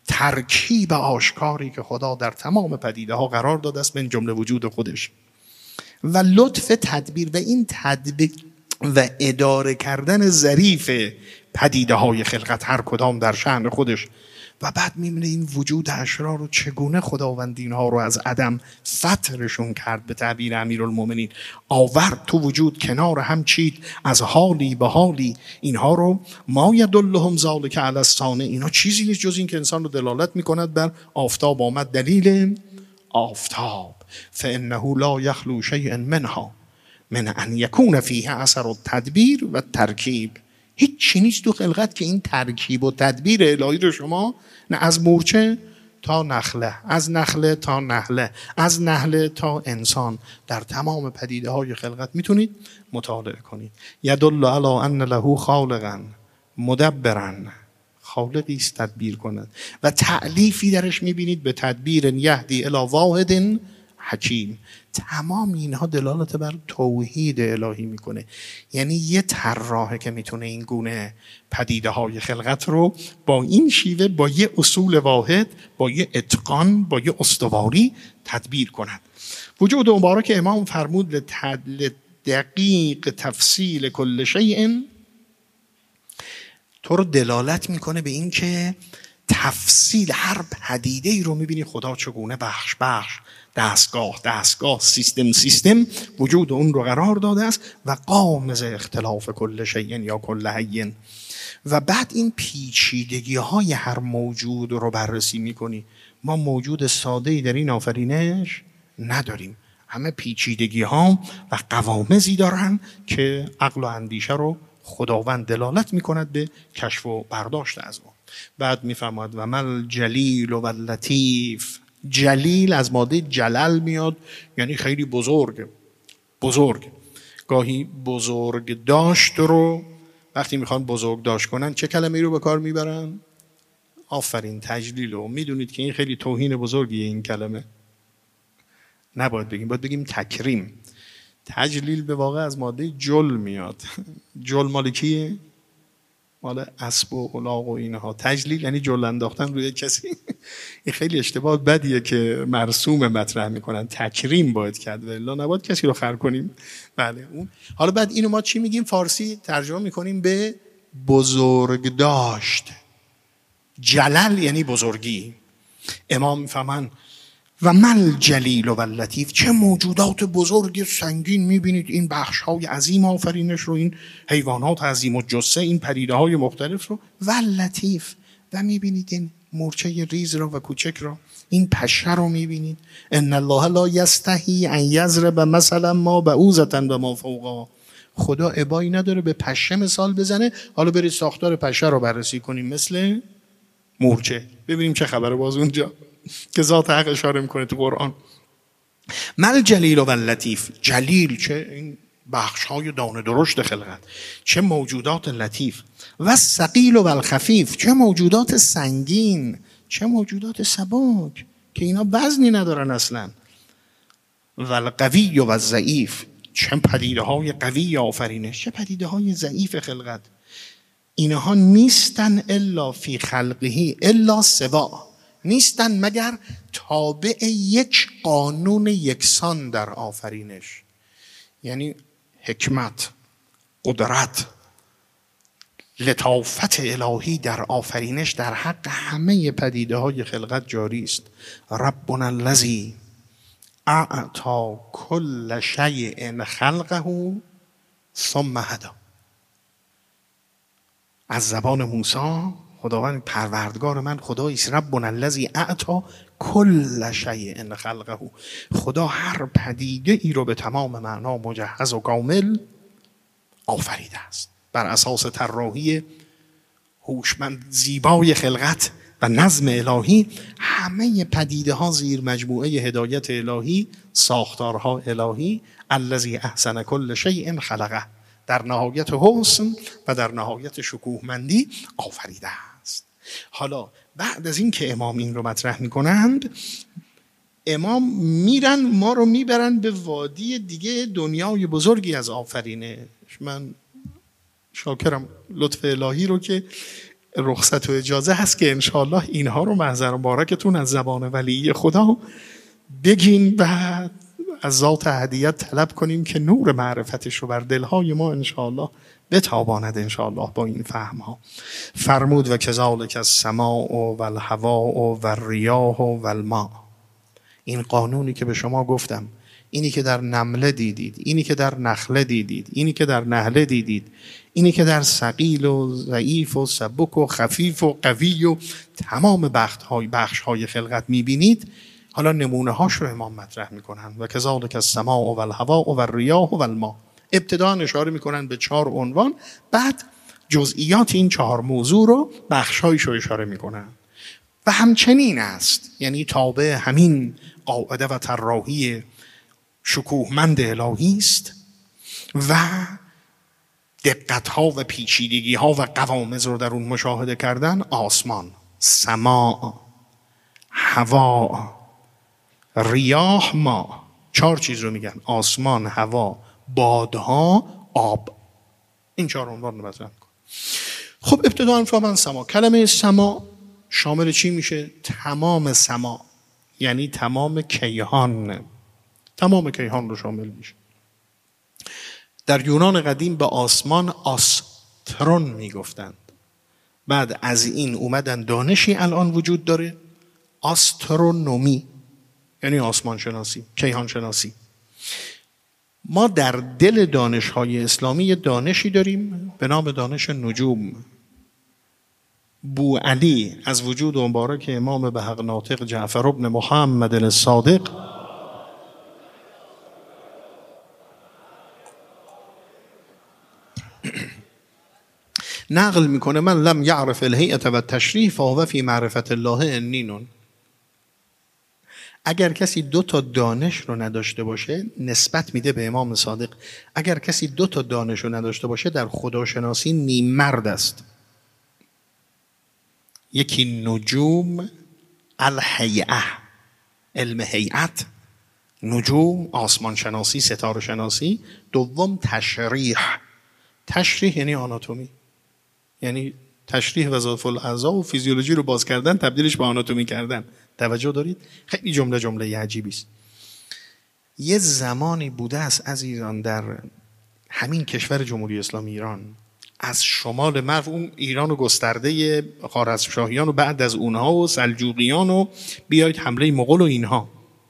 S1: ترکیب آشکاری که خدا در تمام پدیده ها قرار داده است من جمله وجود خودش و لطف تدبیر و این تدبیر و اداره کردن ظریف پدیده های خلقت هر کدام در شأن خودش و بعد میبینه این وجود اشرار رو چگونه خداوند اینها رو از عدم فطرشون کرد، به تعبیر امیرالمومنین آورد تو وجود، کنار هم چید از حالی به حالی، اینها رو ما یدلهم ذالک علی الصانع، اینا چیزی نیست جز این که انسان رو دلالت میکند بر آفتاب. آمد دلیل آفتاب فانه لا یخلو شیء منها من ان یکون فیه اثر التدبیر و ترکیب. هیچ چی نیست تو خلقت که این ترکیب و تدبیر الهی رو شما نه از مورچه تا نخله، از نخله تا نحله، از نحله تا انسان در تمام پدیده های خلقت میتونید مطالعه کنید. یدل علی ان له خالقا مدبرا، خالقی است تدبیر کند و تألیفی درش میبینید به تدبیر یهدی الی واحد حکیم. تمام اینها دلالت بر توحید الهی میکنه، یعنی یه طراحه که میتونه این گونه پدیده های خلقت رو با این شیوه، با یه اصول واحد، با یه اتقان، با یه استواری تدبیر کند. وجود مبارک امام فرمود دقیق تفصیل کل شیء، تو رو دلالت میکنه به این که تفصیل هر پدیده ای رو میبینی خدا چگونه بخش دستگاه سیستم وجود اون رو قرار داده است و قامز اختلاف کل شیء یا کل حی. و بعد این پیچیدگی های هر موجود رو بررسی میکنی. ما موجود ساده‌ای در این آفرینش نداریم، همه پیچیدگی ها و قوامزی دارن که عقل و اندیشه رو خداوند دلالت میکند به کشف و برداشت از ما. بعد میفرماد و مل جلیل و لطیف. جلیل از ماده جلل میاد، یعنی خیلی بزرگ. گاهی بزرگ داشت رو وقتی میخوان بزرگ داشت کنن چه کلمه‌ای رو به کار میبرن؟ آفرین، تجلیل. رو میدونید که این خیلی توهین بزرگیه این کلمه، نباید بگیم، باید بگیم تکریم. تجلیل به واقع از ماده جل میاد. جل مال کیه؟ مال اسب و الاغ و اینها. تجلیل یعنی جل انداختن روی کسی. این خیلی اشتباه بدیه که مرسوم مطرح میکنن. تکریم باید کرد، والا نباید کسی رو خر کنیم. بله اون. حالا بعد اینو ما چی میگیم؟ فارسی ترجمه میکنیم به بزرگ داشت. جلل یعنی بزرگی. امام میفهمن و مل جلیل و لطیف، چه موجودات بزرگ سنگین میبینید این بخش های عظیم آفرینش رو، این حیوانات عظیم و جثه، این پدیده های مختلف رو، و لطیف، و میبینید این مورچه ریز رو و کوچک رو، این پشه رو میبینید. ان الله لا یستحی ان یضرب مثلا ما بعوضة و ما فوقها. خدا ابایی نداره به پشه مثال بزنه. حالا برید ساختار پشه رو بررسی کنیم مثل مورچه، ببینیم چه خبره باز اونجا که ذات حق اشاره میکنه تو قرآن. مل جلیل و لطیف. جلیل چه این بخش های دانه درشت خلقت، چه موجودات لطیف. و ثقیل و خفیف، چه موجودات سنگین، چه موجودات سبک که اینا وزنی ندارن اصلا. و القوی و ضعیف، چه پدیده های قوی آفرینش، چه پدیده های ضعیف خلقت. اینها نیستن الا فی خلقه الا سوا، نیستن مگر تابع یک قانون یکسان در آفرینش. یعنی حکمت، قدرت، لطافت الهی در آفرینش در حق همه پدیده های خلقت جاری است. ربنا الذی اعطی کل شیء خلقه ثم هدی. از زبان موسی خداوند پروردگار من خدایی است، ربنا الذی اعطی کل شیء خلقه. خدا هر پدیده ای رو به تمام معنا مجهز و کامل آفریده است بر اساس طراحی هوشمند زیبای خلقت و نظم الهی. همه پدیده ها زیر مجموعه هدایت الهی، ساختارها الهی. الذی احسن کل شیء خلقه، در نهایت حسن و در نهایت شکوهمندی آفریده است. حالا بعد از این که امام این رو مطرح میکنند، امام میرن ما رو میبرن به وادی دیگه، دنیای بزرگی از آفرینش. من شاکرم لطف الهی رو که رخصت و اجازه هست که انشاءالله اینها رو محضر مبارکتون از زبان ولی خدا بگیم و از ذات احدیت طلب کنیم که نور معرفتش رو بر دلهای ما انشاءالله بتاباند انشاءالله با این فهم ها. فرمود و کذالک السماء و الهواء و الریاح و الماء. این قانونی که به شما گفتم، اینی که در نمله دیدید، اینی که در نخله دیدید، اینی که در نهله دیدید، اینی که در ثقیل و ضعیف و سبک و خفیف و قوی و تمام بخش های خلقت میبینید، حالا نمونه هاش رو امام مطرح میکنن. و کذالک السماء و الهواء و الریاح و الماء. ابتدا اشاره میکنن به 4 عنوان، بعد جزئیات این 4 موضوع رو بخشایش رو اشاره میکنن. و همچنین است، یعنی تابع همین قاعده و طراحی شکوهمند الهی است و دقت‌ها و پیچیدگی‌ها و قوامض رو در اون مشاهده کردن. آسمان، سماع، هوا، ریاح، ما. 4 چیز رو میگن: آسمان، هوا، بادها، آب. این 4 عنوان رو مطرح می‌کنه. خب ابتدا انفهمن سما. کلمه سما شامل چی میشه؟ تمام سما، یعنی تمام کیهان. تمام کیهان رو شامل میشه. در یونان قدیم به آسمان آسترون میگفتند. بعد از این اومدن دانشی الان وجود داره، آسترونومی، یعنی آسمان شناسی، کیهان شناسی. ما در دل دانش‌های اسلامی دانشی داریم به نام دانش نجوم. بو علی از وجود مبارک امام به حق ناطق جعفر ابن محمد الصادق نقل میکنه: من لم یعرف الهیئة و التشریح فهو فی معرفت الله عنین. اگر کسی 2 تا دانش رو نداشته باشه، نسبت میده به امام صادق، اگر کسی 2 تا دانش رو نداشته باشه در خداشناسی نیم مرد است. یکی نجوم، الهیئه، علم هیئت، نجوم، آسمان شناسی، ستاره شناسی. دوم تشریح. تشریح یعنی آناتومی، یعنی تشریح وظایف الاعضاء و فیزیولوژی رو باز کردن، تبدیلش به آناتومی کردن. توجه دارید؟ خیلی جمله عجیبی است. یه زمانی بوده است عزیزان در همین کشور جمهوری اسلامی ایران، از شمال مرو، اون ایران و گسترده خوارزمشاهیان و بعد از اونها و سلجوقیان و بیاید حمله مغول و اینها،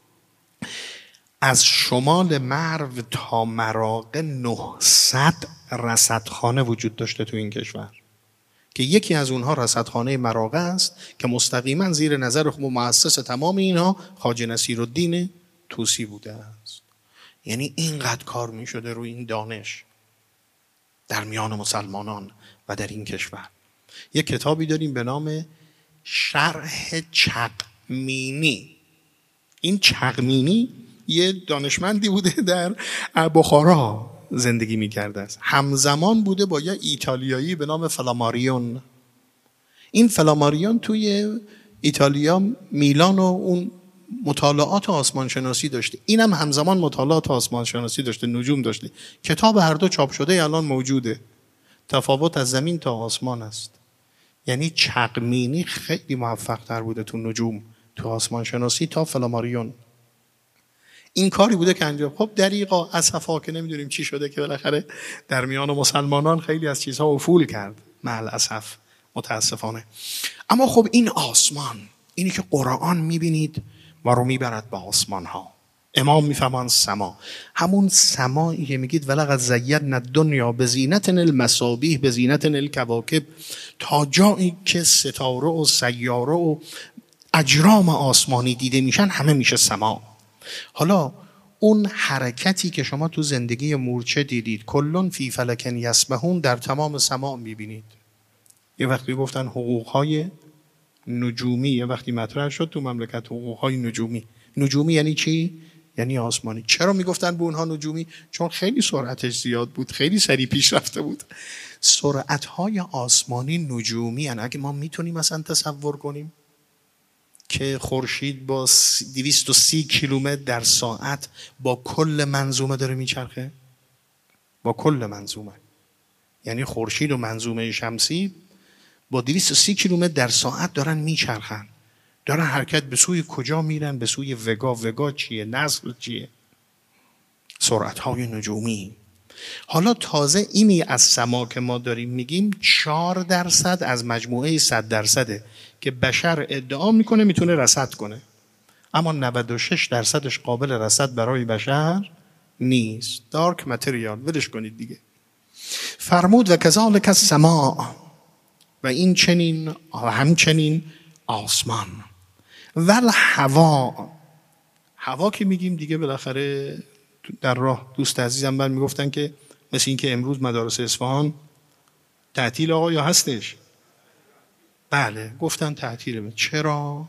S1: از شمال مرو تا مراغه 900 رصدخانه وجود داشته تو این کشور که یکی از اونها رصدخانه مراغه است که مستقیما زیر نظر مؤسس تمام اینها خواجه نصیرالدین طوسی بوده است. یعنی اینقدر کار می شده روی این دانش در میان مسلمانان و در این کشور. یک کتابی داریم به نام شرح چقمینی. این چقمینی یه دانشمندی بوده در بخارا زندگی می‌کرده است. همزمان بوده با یه ایتالیایی به نام فلاماریون. این فلاماریون توی ایتالیا میلان و اون مطالعات آسمان شناسی داشته، اینم همزمان مطالعات آسمان شناسی داشته، نجوم داشته. کتاب هر دو چاپ شده الان موجوده. تفاوت از زمین تا آسمان است. یعنی چقمینی خیلی موفق تر بوده تو نجوم، تو آسمان شناسی تا فلاماریون. این کاری بوده که انجام. خب دریغا اسفا که نمیدونیم چی شده که بالاخره در میان مسلمانان خیلی از چیزها افول کرد، مع الاسف، متاسفانه. اما خب این آسمان، اینی که قرآن میبینید و رو میبرد به آسمان ها. امام میفهمان سما، همون سمایی که میگید ولقد زینا الدنیا بزینت المصابیح بزینت الکواکب، تا جایی که ستاره و سیاره و اجرام آسمانی دیده میشن همه میشه سما. حالا اون حرکتی که شما تو زندگی مورچه دیدید، کلون فی فلک یسبحون، در تمام سما میبینید. یه وقتی گفتن حقوقهای نجومی، یه وقتی مطرح شد تو مملکت حقوقهای نجومی. نجومی یعنی چی؟ یعنی آسمانی. چرا میگفتن به اونها نجومی؟ چون خیلی سرعتش زیاد بود، خیلی سریع پیش رفته بود. سرعتهای آسمانی نجومی هن. اگه ما میتونیم مثلا تصور کنیم که خورشید با 230 کیلومتر در ساعت با کل منظومه داره میچرخه، با کل منظومه، یعنی خورشید و منظومه شمسی با 230 کیلومتر در ساعت دارن میچرخن، دارن حرکت به سوی کجا میرن؟ به سوی وگا. وگا چیه؟ نصر چیه؟ سرعت‌های نجومی. حالا تازه اینی از سما که ما داریم میگیم 4% از مجموعه 100% که بشر ادعا میکنه میتونه رصد کنه، اما 96%ش قابل رصد برای بشر نیست. دارک متریال، ولش کنید دیگه. فرمود و کذالک السماء، و این چنین و همچنین آسمان، ول هوا. هوا که میگیم دیگه بالاخره در راه دوست عزیزم من میگفتن که مثل این که امروز مدارس اصفهان تعطیل آقا یا هستش؟ بله گفتن تعطیله. چرا؟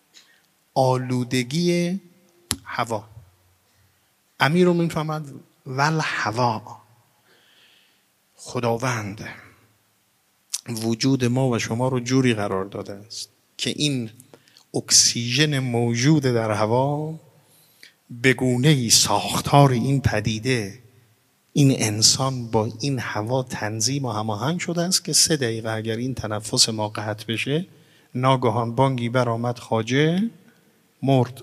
S1: آلودگی هوا. امیر رو میفهمد ول هوا. خداوند وجود ما و شما رو جوری قرار داده است که این اکسیژن موجود در هوا به گونه‌ای ساختار این پدیده، این انسان با این هوا تنظیم و هماهنگ شده است که 3 دقیقه اگر این تنفس ما قطع بشه ناگهان بانگی برآمد خواجه مرد.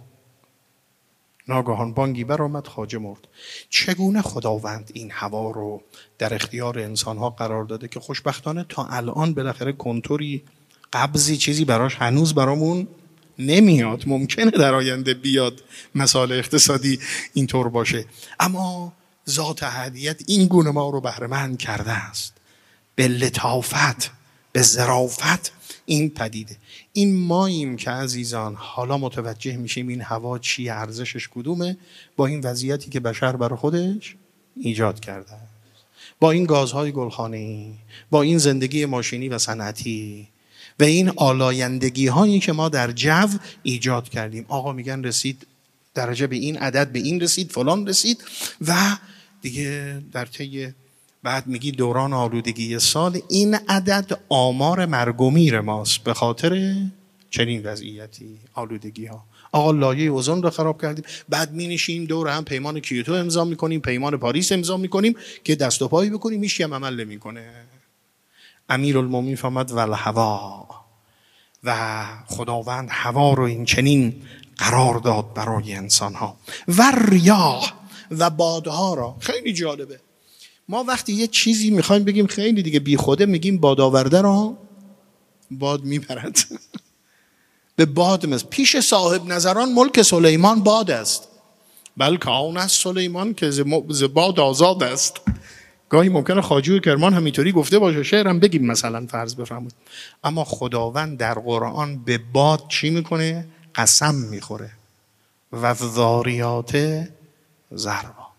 S1: ناگهان بانگی برآمد خواجه مرد. چگونه خداوند این هوا رو در اختیار انسان‌ها قرار داده که خوشبختانه تا الان بالاخره کنتوری، قبضی، چیزی براش هنوز برامون نمیاد. ممکنه در آینده بیاد، مسائل اقتصادی اینطور باشه، اما ذات احدیت این گونه ما رو بهره‌مند کرده است به لطافت، به ظرافت این پدیده. این ماییم که عزیزان حالا متوجه میشیم این هوا چیه، ارزشش کدومه، با این وضعیتی که بشر برای خودش ایجاد کرده است، با این گازهای گلخانه‌ای، با این زندگی ماشینی و صنعتی و این آلایندگی هایی که ما در جو ایجاد کردیم. آقا میگن رسید درجه به این عدد، به این رسید، فلان رسید، و دیگه در طی بعد میگی دوران آلودگی سال این عدد آمار مرگ و میر ماست به خاطر چنین وضعیتی، آلودگی ها. آقا لایه اوزون رو خراب کردیم، بعد می نشیم دور هم پیمان کیوتو امضا میکنیم، پیمان پاریس امضا میکنیم که دست و پایی بکنیم، هیچ هم عمل نمیکنه. امیرالمومنین فرمود ول هوا، و خداوند هوا رو این چنین قرار داد برای انسان ها. و ریاح، و بادها را. خیلی جالبه، ما وقتی یه چیزی میخوایم بگیم خیلی دیگه بی خوده میگیم باد آورده را باد میبرد. به باد مثل پیش صاحب نظران ملک سلیمان باد است، بلکه آن از سلیمان که ز باد آزاد است. گاهی ممکنه خواجه کرمان همینطوری گفته باشه، شعرم بگیم مثلا فرض بفرمایید، اما خداوند در قرآن به باد چی میکنه؟ قسم میخوره. و ذاریات ذروا،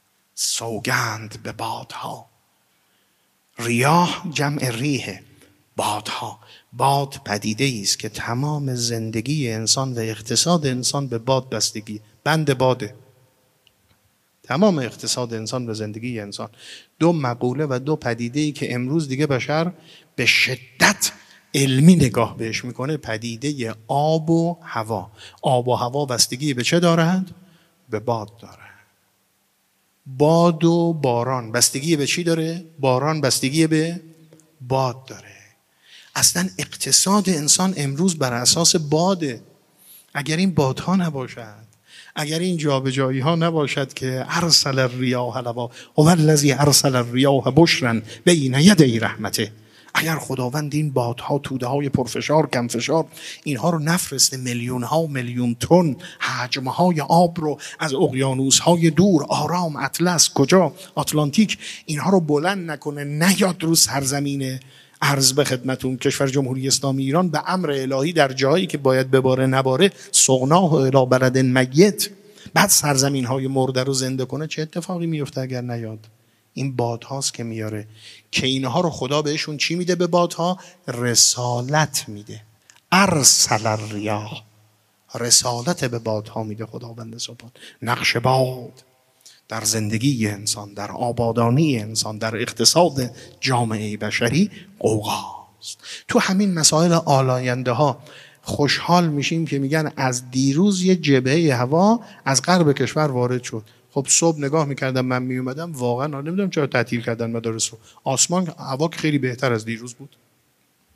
S1: سوگند به بادها. ریاح جمع ریه، بادها. باد پدیده است که تمام زندگی انسان و اقتصاد انسان به باد بستگی، بند باده. تمام اقتصاد انسان و زندگی انسان. 2 مقوله و 2 پدیده‌ای که امروز دیگه بشر به شدت علمی نگاه بهش میکنه، پدیده آب و هوا. آب و هوا بستگی به چه دارند؟ به باد داره. باد و باران بستگی به چی داره؟ باران بستگی به باد داره. اصلا اقتصاد انسان امروز بر اساس باده. اگر این بادها نباشد، اگر این جابجایی ها نباشد که ارسل الریاح لوا هو الذی ارسل الریاح بشرا بین یدی رحمته، اگر خداوند این بادها، توده های پرفشار، کم فشار، اینها رو نفرسته، میلیون ها میلیون تن حجم های آب رو از اقیانوس های دور، آرام، اطلس، کجا، آتلانتیک، اینها رو بلند نکنه، نیاد رو سرزمین عرض به خدمتون کشور جمهوری اسلامی ایران، به امر الهی در جایی که باید بباره نباره، سغناه الی بلد میت، بعد سرزمین های مرده رو زنده کنه، چه اتفاقی میفته اگر نیاد؟ این بادهاست که میاره، که اینها رو خدا بهشون چی میده؟ به بادها رسالت میده. ارسل الریاح، رسالت به بادها میده خداوند سبحان. نقش باد در زندگی انسان، در آبادانی انسان، در اقتصاد جامعه بشری قوقاست. تو همین مسائل آلاینده ها خوشحال میشیم که میگن از دیروز یه جبهه هوا از غرب کشور وارد شد. خب صبح نگاه میکردم، من میومدم واقعا نمیدونم چرا تعطیل کردن مدارس رو. آسمان هوا خیلی بهتر از دیروز بود،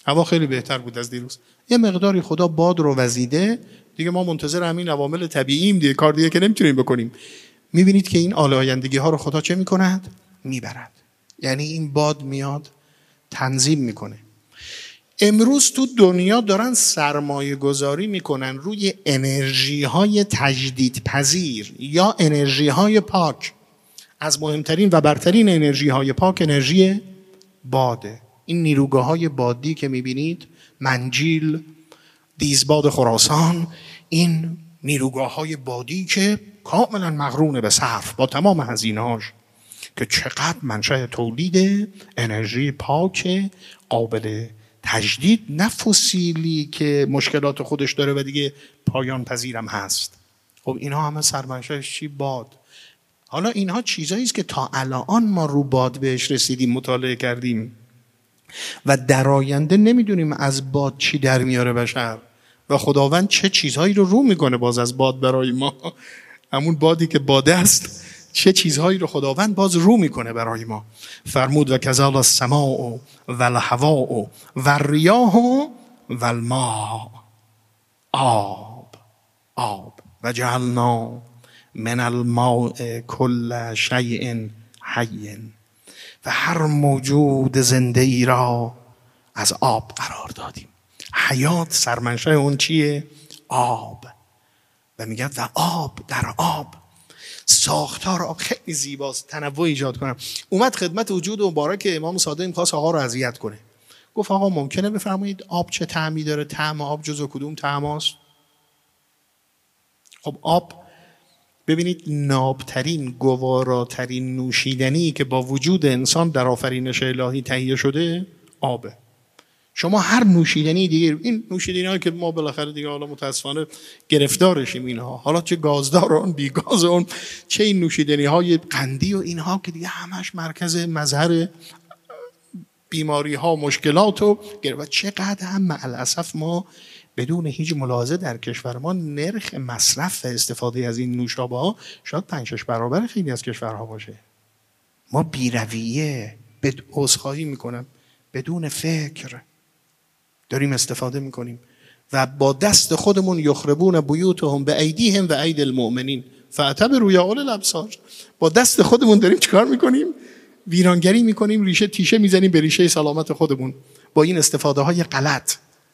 S1: هوا خیلی بهتر بود از دیروز. یه مقداری خدا باد رو وزیده، دیگه ما منتظر همین عوامل طبیعییم دیگه، کار دیگه که نمیتونیم بکنیم. میبینید که این آلایندگی ها رو خدا چه میکند؟ میبرد. یعنی این باد میاد تنظیم میکنه. امروز تو دنیا دارن سرمایه گذاری میکنن روی انرژی های تجدید پذیر یا انرژی های پاک. از مهمترین و برترین انرژی های پاک انرژی باده. این نیروگاه های بادی که میبینید، منجیل، دیزباد خراسان، این نیروگاه های بادی که کاملا مقرون به صرف با تمام هزینه‌هاش، که چقدر منشأ تولید انرژی پاک قابل تجدید، نه فسیلی که مشکلات خودش داره و دیگه پایان پذیرم هست. خب اینها همه سرمنشأش چی؟ باد. حالا اینها چیزایی است که تا الان ما رو باد بهش رسیدیم، مطالعه کردیم و در آینده نمیدونیم از باد چی در میاره بشر و خداوند چه چیزهایی رو میکنه باز از باد برای ما. همون بادی که باده است چه چیزهایی رو خداوند باز رو میکنه برای ما. فرمود و کذال السماء و الهواء و الریاح و الماء. آب و جعلنا من الماء كل شیء حی، و هر موجود زنده ای را از آب قرار دادیم. حیات سرمنشأ اون چیه؟ آب. و میگن و آب در آب، ساختار آب خیلی زیباست. تنوع ایجاد کنم. اومد خدمت وجود مبارک امام صادق، می‌خواست آقا رو اذیت کنه. گفت آقا ممکنه بفرمایید آب چه طعمی داره؟ طعم آب جزو کدوم طعم هست؟ خب آب، ببینید، نابترین، گواراترین نوشیدنی که با وجود انسان در آفرینش الهی تهیه شده آبه. شما هر نوشیدنی دیگه، این نوشیدنی هایی که ما بالاخره دیگه حالا متاسفانه گرفتارشیم اینها، حالا چه گازدار اون، بی گاز اون، چه این نوشیدنی های قندی و اینها که دیگه همش مرکز مظهر بیماری ها، مشکلات و چقدر هم معالاسف ما بدون هیچ ملاحظه در کشور ما نرخ مصرف و استفاده از این نوشابه ها شاید 5-6 برابر خیلی از کشورها باشه. ما بی‌رویه، عذرخواهی میکنم، بدون فکر داریم استفاده میکنیم و با دست خودمون یخربون بیوتهم بایدیهم و ایدی المؤمنین فاعتبروا یا اولی الابصار. با دست خودمون داریم چیکار میکنیم؟ ویرانگری میکنیم، تیشه میزنیم به ریشه سلامت خودمون با این استفاده های غلط.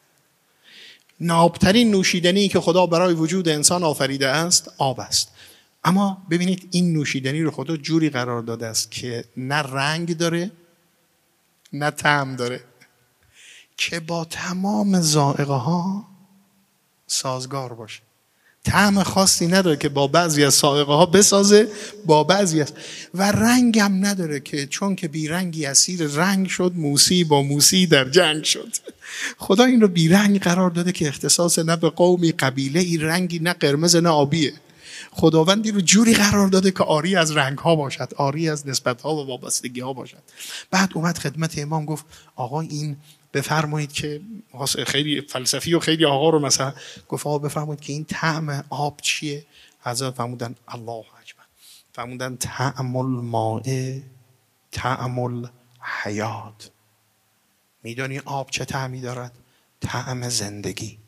S1: نابترین نوشیدنی که خدا برای وجود انسان آفریده است آب است. اما ببینید این نوشیدنی رو خدا جوری قرار داده است که نه رنگ داره نه طعم داره، که با تمام ذائقه ها سازگار باشه. طعم خاصی نداره که با بعضی از ذائقه ها بسازه، با بعضی از، و رنگ هم نداره که چون که بی رنگی اسیر رنگ شد، موسی با موسی در جنگ شد. خدا این رو بی رنگ قرار داده که اختصاص نه به قومی، قبیله ای، رنگی نه قرمز نه آبیه. خداوندی رو جوری قرار داده که آری از رنگ ها باشد، آری از نسبت ها و وابستگی ها باشد. بعد اومد خدمت امام گفت آقا این بفرمایید که خیلی فلسفی و خیلی آقا رو مثلا گفت آقا بفرمایید که این طعم آب چیه؟ حضرت فرمودن الله اکبر، فرمودن طعم الماء طعم الحیات. میدونی آب چه طعمی دارد؟ طعم زندگی.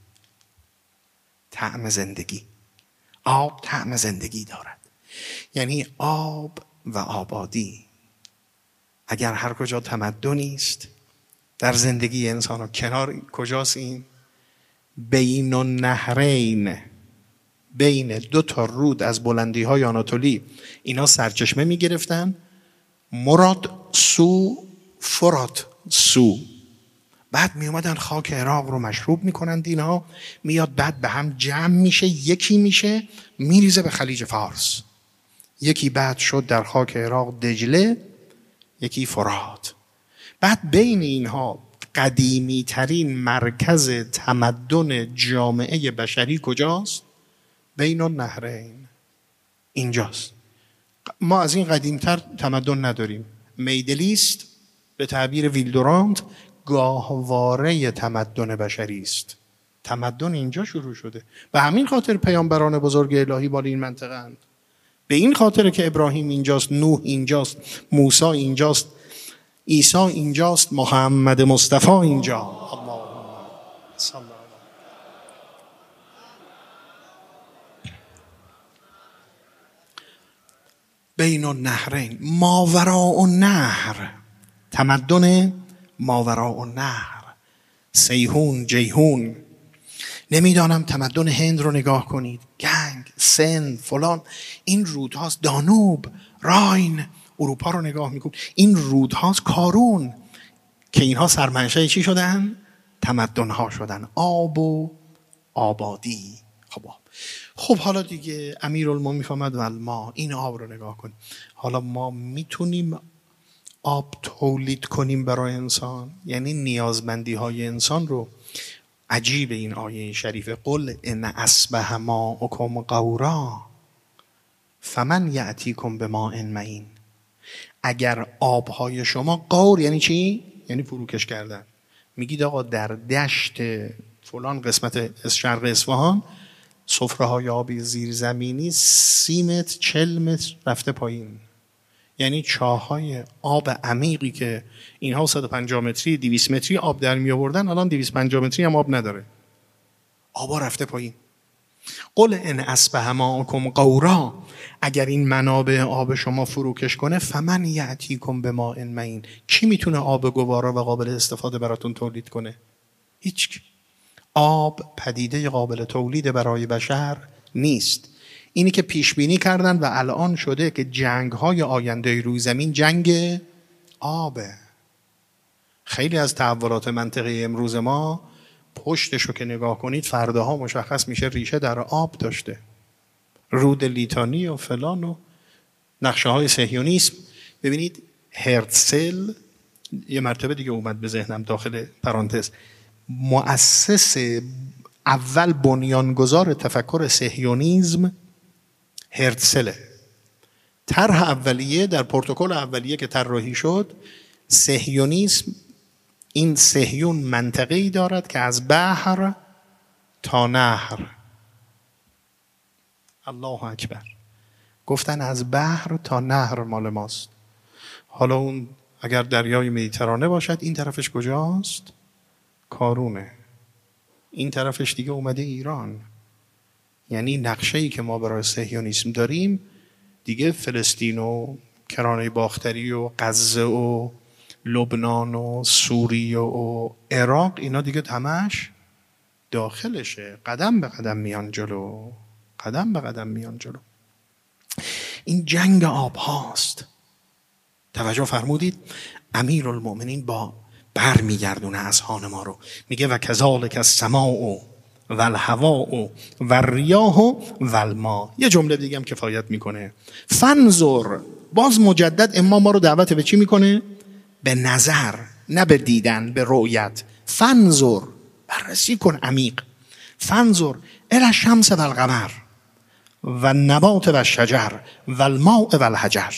S1: طعم زندگی. آب طعم زندگی دارد. یعنی آب و آبادی، اگر هر کجا تمدنی است در زندگی انسان ها، کنار کجاست؟ این بین النهرین، بین 2 رود از بلندی های آناتولی اینا سرچشمه می گرفتن. مراد سو، فرات سو. بعد می اومدن خاک عراق رو مشروب می کنن، اینها میاد بعد به هم جمع میشه، یکی میشه میریزه به خلیج فارس. یکی بعد شد در خاک عراق دجله، یکی فرات. بعد بین اینها قدیمی ترین مرکز تمدن جامعه بشری کجاست؟ بین النهرین، اینجاست. ما از این قدیمتر تمدن نداریم. میدلیست به تعبیر ویلدورانت گاهواره تمدن بشری است. تمدن اینجا شروع شده. به همین خاطر پیامبران بزرگ الهی مال این منطقه اند. به این خاطر که ابراهیم اینجاست، نوح اینجاست، موسی اینجاست، عیسی اینجاست، محمد مصطفی اینجا. اللهم صل علی بین النهرین، ماوراء النهر، تمدن ماوراء النهر، سیحون، جیحون. نمیدانم تمدن هند رو نگاه کنید، گنگ، سند، فلان، این رودهاست، دانوب، راین. اروپا رو نگاه میکنید، این رودهاست، کارون، که اینها سرمنشأ چی شدن؟ تمدنها شدن، آب و آبادی. خب حالا دیگه امیرالمومنین میفهمد و ما این آب رو نگاه کنیم. حالا ما میتونیم آب تولید کنیم برای انسان؟ یعنی نیازمندی های انسان رو. عجیب این آیه شریف، قل ان اصبح ماؤکم غورا فمن یأتیکم بماء معین. اگر آبهای شما، غور یعنی چی؟ یعنی فروکش کردن. میگید آقا در دشت فلان قسمت شرق اصفهان سفره های آبی زیرزمینی 30 متر 40 متر رفته پایین. یعنی چاهای آب عمیقی که اینها 150 متری 200 متری آب در می آوردن، الان 250 متری هم آب نداره، آبا رفته پایین. قل ان اصبح ماؤکم غورا، اگر این منابع آب شما فروکش کنه، فمن یأتیکم بماء معین، کی میتونه آب گوارا و قابل استفاده براتون تولید کنه؟ هیچ. آب پدیده قابل تولید برای بشر نیست. اینی که پیش بینی کردن و الان شده که جنگ‌های آینده روی زمین جنگ آبه. خیلی از تحولات منطقی امروز ما پشتشو که نگاه کنید فرداها مشخص میشه ریشه در آب داشته. رود لیتانی و فلان و نقشه های صهیونیسم. ببینید هرتزل، یه مرتبه دیگه اومد به ذهنم داخل پرانتز، مؤسس اول بنیانگذار تفکر صهیونیسم هرتزله. طرح اولیه در پروتکل اولیه که طراحی شد، صهیونیسم، این صهیون منطقه‌ای دارد که از بحر تا نهر، الله اکبر، گفتن از بحر تا نهر مال ماست. حالا اون اگر دریای مدیترانه باشد، این طرفش کجاست؟ کارونه. این طرفش دیگه اومده ایران. یعنی نقشه‌ای که ما برای صهیونیسم داریم دیگه فلسطین و کرانه باختری و غزه و لبنان و سوریه و عراق، اینا دیگه همش داخلشه. قدم به قدم میان جلو، قدم به قدم میان جلو. این جنگ آب هاست. توجه فرمودید؟ امیرالمومنین با بر میگردونه اذهان ما رو، میگه و کذالک السماء و الهواء و الریاح و الماء. یه جمله دیگه هم کفایت میکنه. فانظر، باز مجدد اما ما رو دعوت به چی میکنه؟ به نظر، نه به دیدن، به رؤیت. فانظر، بررسی کن عمیق. فانظر الی الشمس و القمر و النبات و الشجر و الماء و الحجر.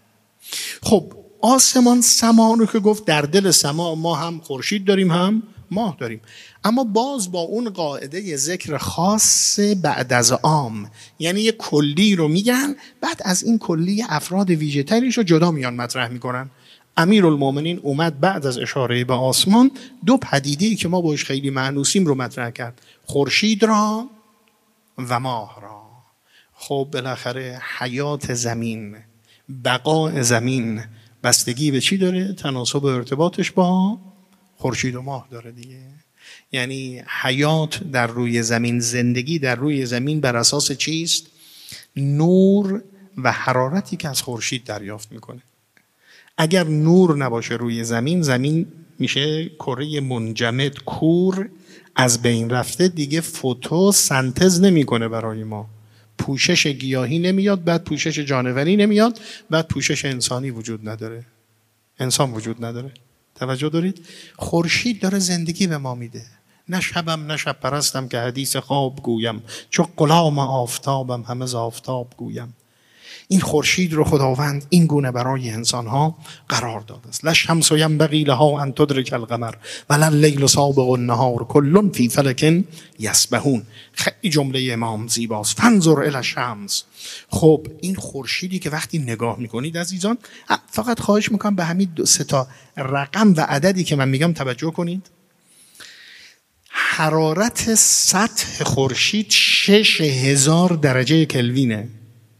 S1: خب آسمان، سما رو که گفت، در دل سما ما هم خورشید داریم هم ماه داریم، اما باز با اون قاعده ذکر خاص بعد از عام. یعنی یه کلی رو میگن، بعد از این کلی افراد ویژه تریش رو جدا میان مطرح میکنن. امیرالمومنین اومد بعد از اشاره به آسمان دو پدیده‌ای که ما باش خیلی مانوسیم رو مطرح کرد، خورشید را و ماه را. خب بالاخره حیات زمین، بقای زمین بستگی به چی داره؟ تناسب و ارتباطش با خورشید و ماه داره دیگه. یعنی حیات در روی زمین، زندگی در روی زمین بر اساس چیست؟ نور و حرارتی که از خورشید دریافت میکنه. اگر نور نباشه روی زمین، زمین میشه کره منجمد، کور، از بین رفته، دیگه فتوسنتز نمیکنه برای ما. پوشش گیاهی نمیاد، بعد پوشش جانوری نمیاد، بعد پوشش انسانی وجود نداره، انسان وجود نداره. توجه دارید؟ خورشید داره زندگی به ما میده. نه شبم نه شب پرستم که حدیث خواب گویم، چو غلام آفتابم همه ز آفتاب گویم. این خورشید رو خداوند این گونه برای انسانها قرار داده است. لا الشمس ینبغی لها ان تدرک القمر ولا اللیل سابق النهار کل فی فلک یسبحون. خیلی جمله امام زیباست. فانظر الی الشمس. خب این خورشیدی که وقتی نگاه میکنید عزیزان، فقط خواهش میکنم به همین 2-3 تا رقم و عددی که من میگم توجه کنید. حرارت سطح خورشید 6000 درجه کلوینه،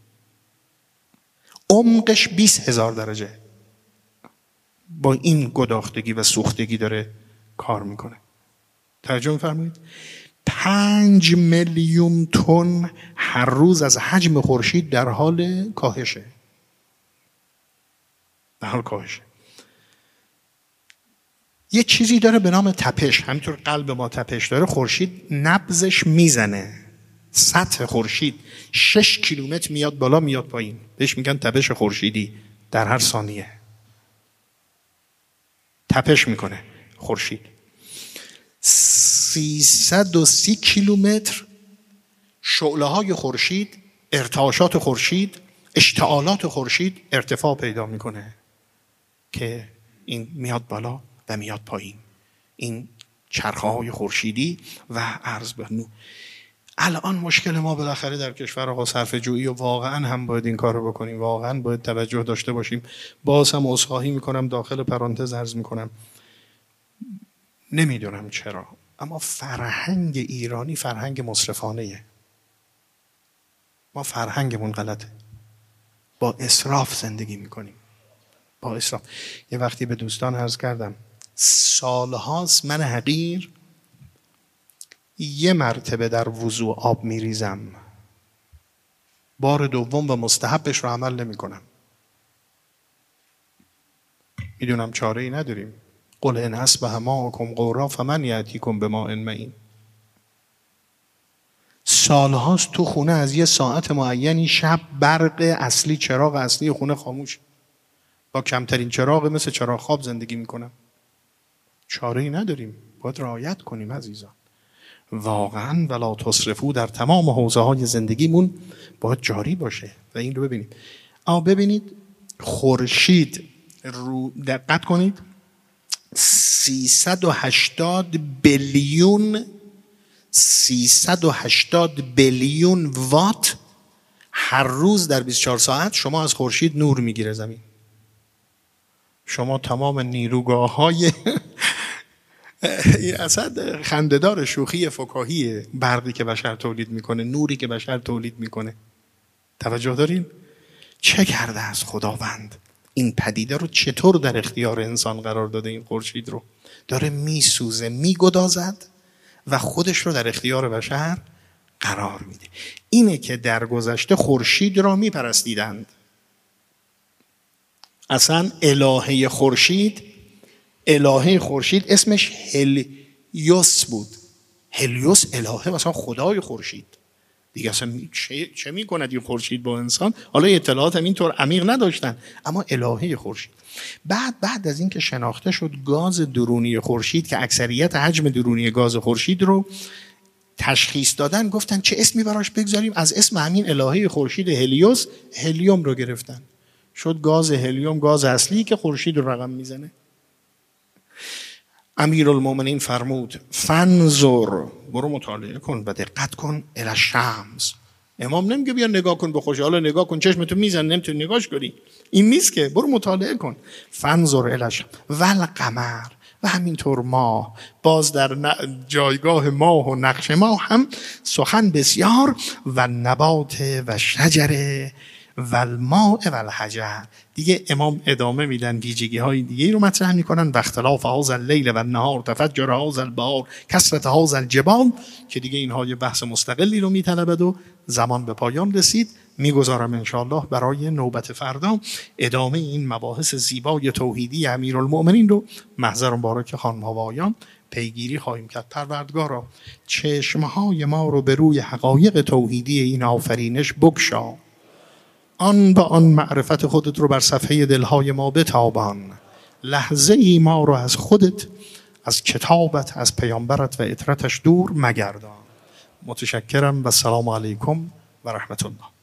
S1: عمقش 20,000 درجه. با این گداختگی و سوختگی داره کار میکنه. توجه می‌فرمایید؟ 5 میلیون تن هر روز از حجم خورشید در حال کاهشه. در حال کاهشه. یه چیزی داره به نام تپش. همینطور قلب ما تپش داره، خورشید نبضش میزنه. سطح خورشید 6 کیلومتر میاد بالا میاد پایین، بهش میگن تپش خورشیدی. در هر ثانیه تپش میکنه خورشید. 330 کیلومتر شعله های خورشید، ارتعاشات خورشید، اشتعالات خورشید ارتفاع پیدا میکنه که این میاد بالا و میاد پایین. این چرخه های خورشیدی و عرض به نور. الان مشکل ما بالاخره در کشور آقا صرفه جویی و واقعا هم باید این کار رو بکنیم، واقعا باید توجه داشته باشیم. باز هم عذرخواهی میکنم، داخل پرانتز عرض میکنم، نمیدونم چرا اما فرهنگ ایرانی فرهنگ مصرفانه‌ایه. ما فرهنگمون غلطه، با اسراف زندگی میکنیم، با اسراف. یه وقتی به دوستان عرض کردم سالهاست من حقیر 1 مرتبه در وضوء آب میریزم، بار دوم و مستحبش رو عمل نمی کنم. میدونم چاره ای نداریم. قل ان اصبح ماءکم غورا فمن یأتیکم بماء معین. سالهاست تو خونه از یه ساعت معینی شب برق اصلی، چراغ اصلی خونه خاموش، با کمترین چراغ مثل چراغ خواب زندگی میکنم. چاره ای نداریم، باید رعایت کنیم عزیزان. واقعا ولا تصرفو در تمام حوزه های زندگیمون باید جاری باشه و این رو ببینید. اما ببینید خورشید رو دقت کنید 380 بیلیون وات هر روز در 24 ساعت شما از خورشید نور میگیره زمین. شما تمام نیروگاه‌های اصلا خنده‌دار شوخی فکاهی برقی که بشر تولید میکنه، نوری که بشر تولید میکنه. توجه دارین؟ چه کرده از خداوند؟ این پدیده رو چطور در اختیار انسان قرار داده؟ این خورشید رو داره میسوزه، میگدازد و خودش رو در اختیار بشر قرار میده. اینه که در گذشته خورشید را میپرستیدند. اصلا الهه خورشید اسمش هلیوس بود. هلیوس الهه، مثلا خدای خورشید دیگه. اصلا چه میکند این خورشید با انسان؟ حالا اطلاعات هم اینطور عمیق نداشتن، اما الهه خورشید. بعد از این که شناخته شد گاز درونی خورشید که اکثریت حجم درونی گاز خورشید رو تشخیص دادن، گفتن چه اسمی براش بگذاریم؟ از اسم همین الهه خورشید هلیوس هلیوم رو گرفتن. شد گاز هلیوم، گاز اصلی که خورشید رو رقم میزنه. امیرالمومنین فرمود فانظر، برو مطالعه کن و دقت کن، الی الشمس. امام نمیگه بیا نگاه کن بخوشی، حالا نگاه کن چشمتو میزن نمیتونی نگاش کنی، این نیست که، برو مطالعه کن. فانظر الی الشمس والقمر، و همینطور ماه. باز در جایگاه ماه و نقش ماه هم سخن بسیار، و نبات و شجره و الماء و الحجر. دیگه امام ادامه میدن، ویژگی های دیگه رو مطرح میکنن. و اختلاف هذا اللیل و النهار، تفجر هذا البحار، کثرت هذا الجبال، که دیگه اینها یه بحث مستقلی رو میطلبد و زمان به پایان رسید. میگذارم انشاءالله برای نوبت فردا ادامه این مباحث زیبای توحیدی امیرالمؤمنین رو محضر مبارک خانم ها و آقایان پیگیری خواهیم کرد. پروردگارا چشمهای ما رو به روی حقایق توحیدی این آفرینش بگشا، آن با آن معرفت خودت رو بر صفحه دلهای ما بتابان. لحظه ای ما رو از خودت، از کتابت، از پیامبرت و اطرتش دور مگردان. متشکرم و السلام علیکم و رحمت الله.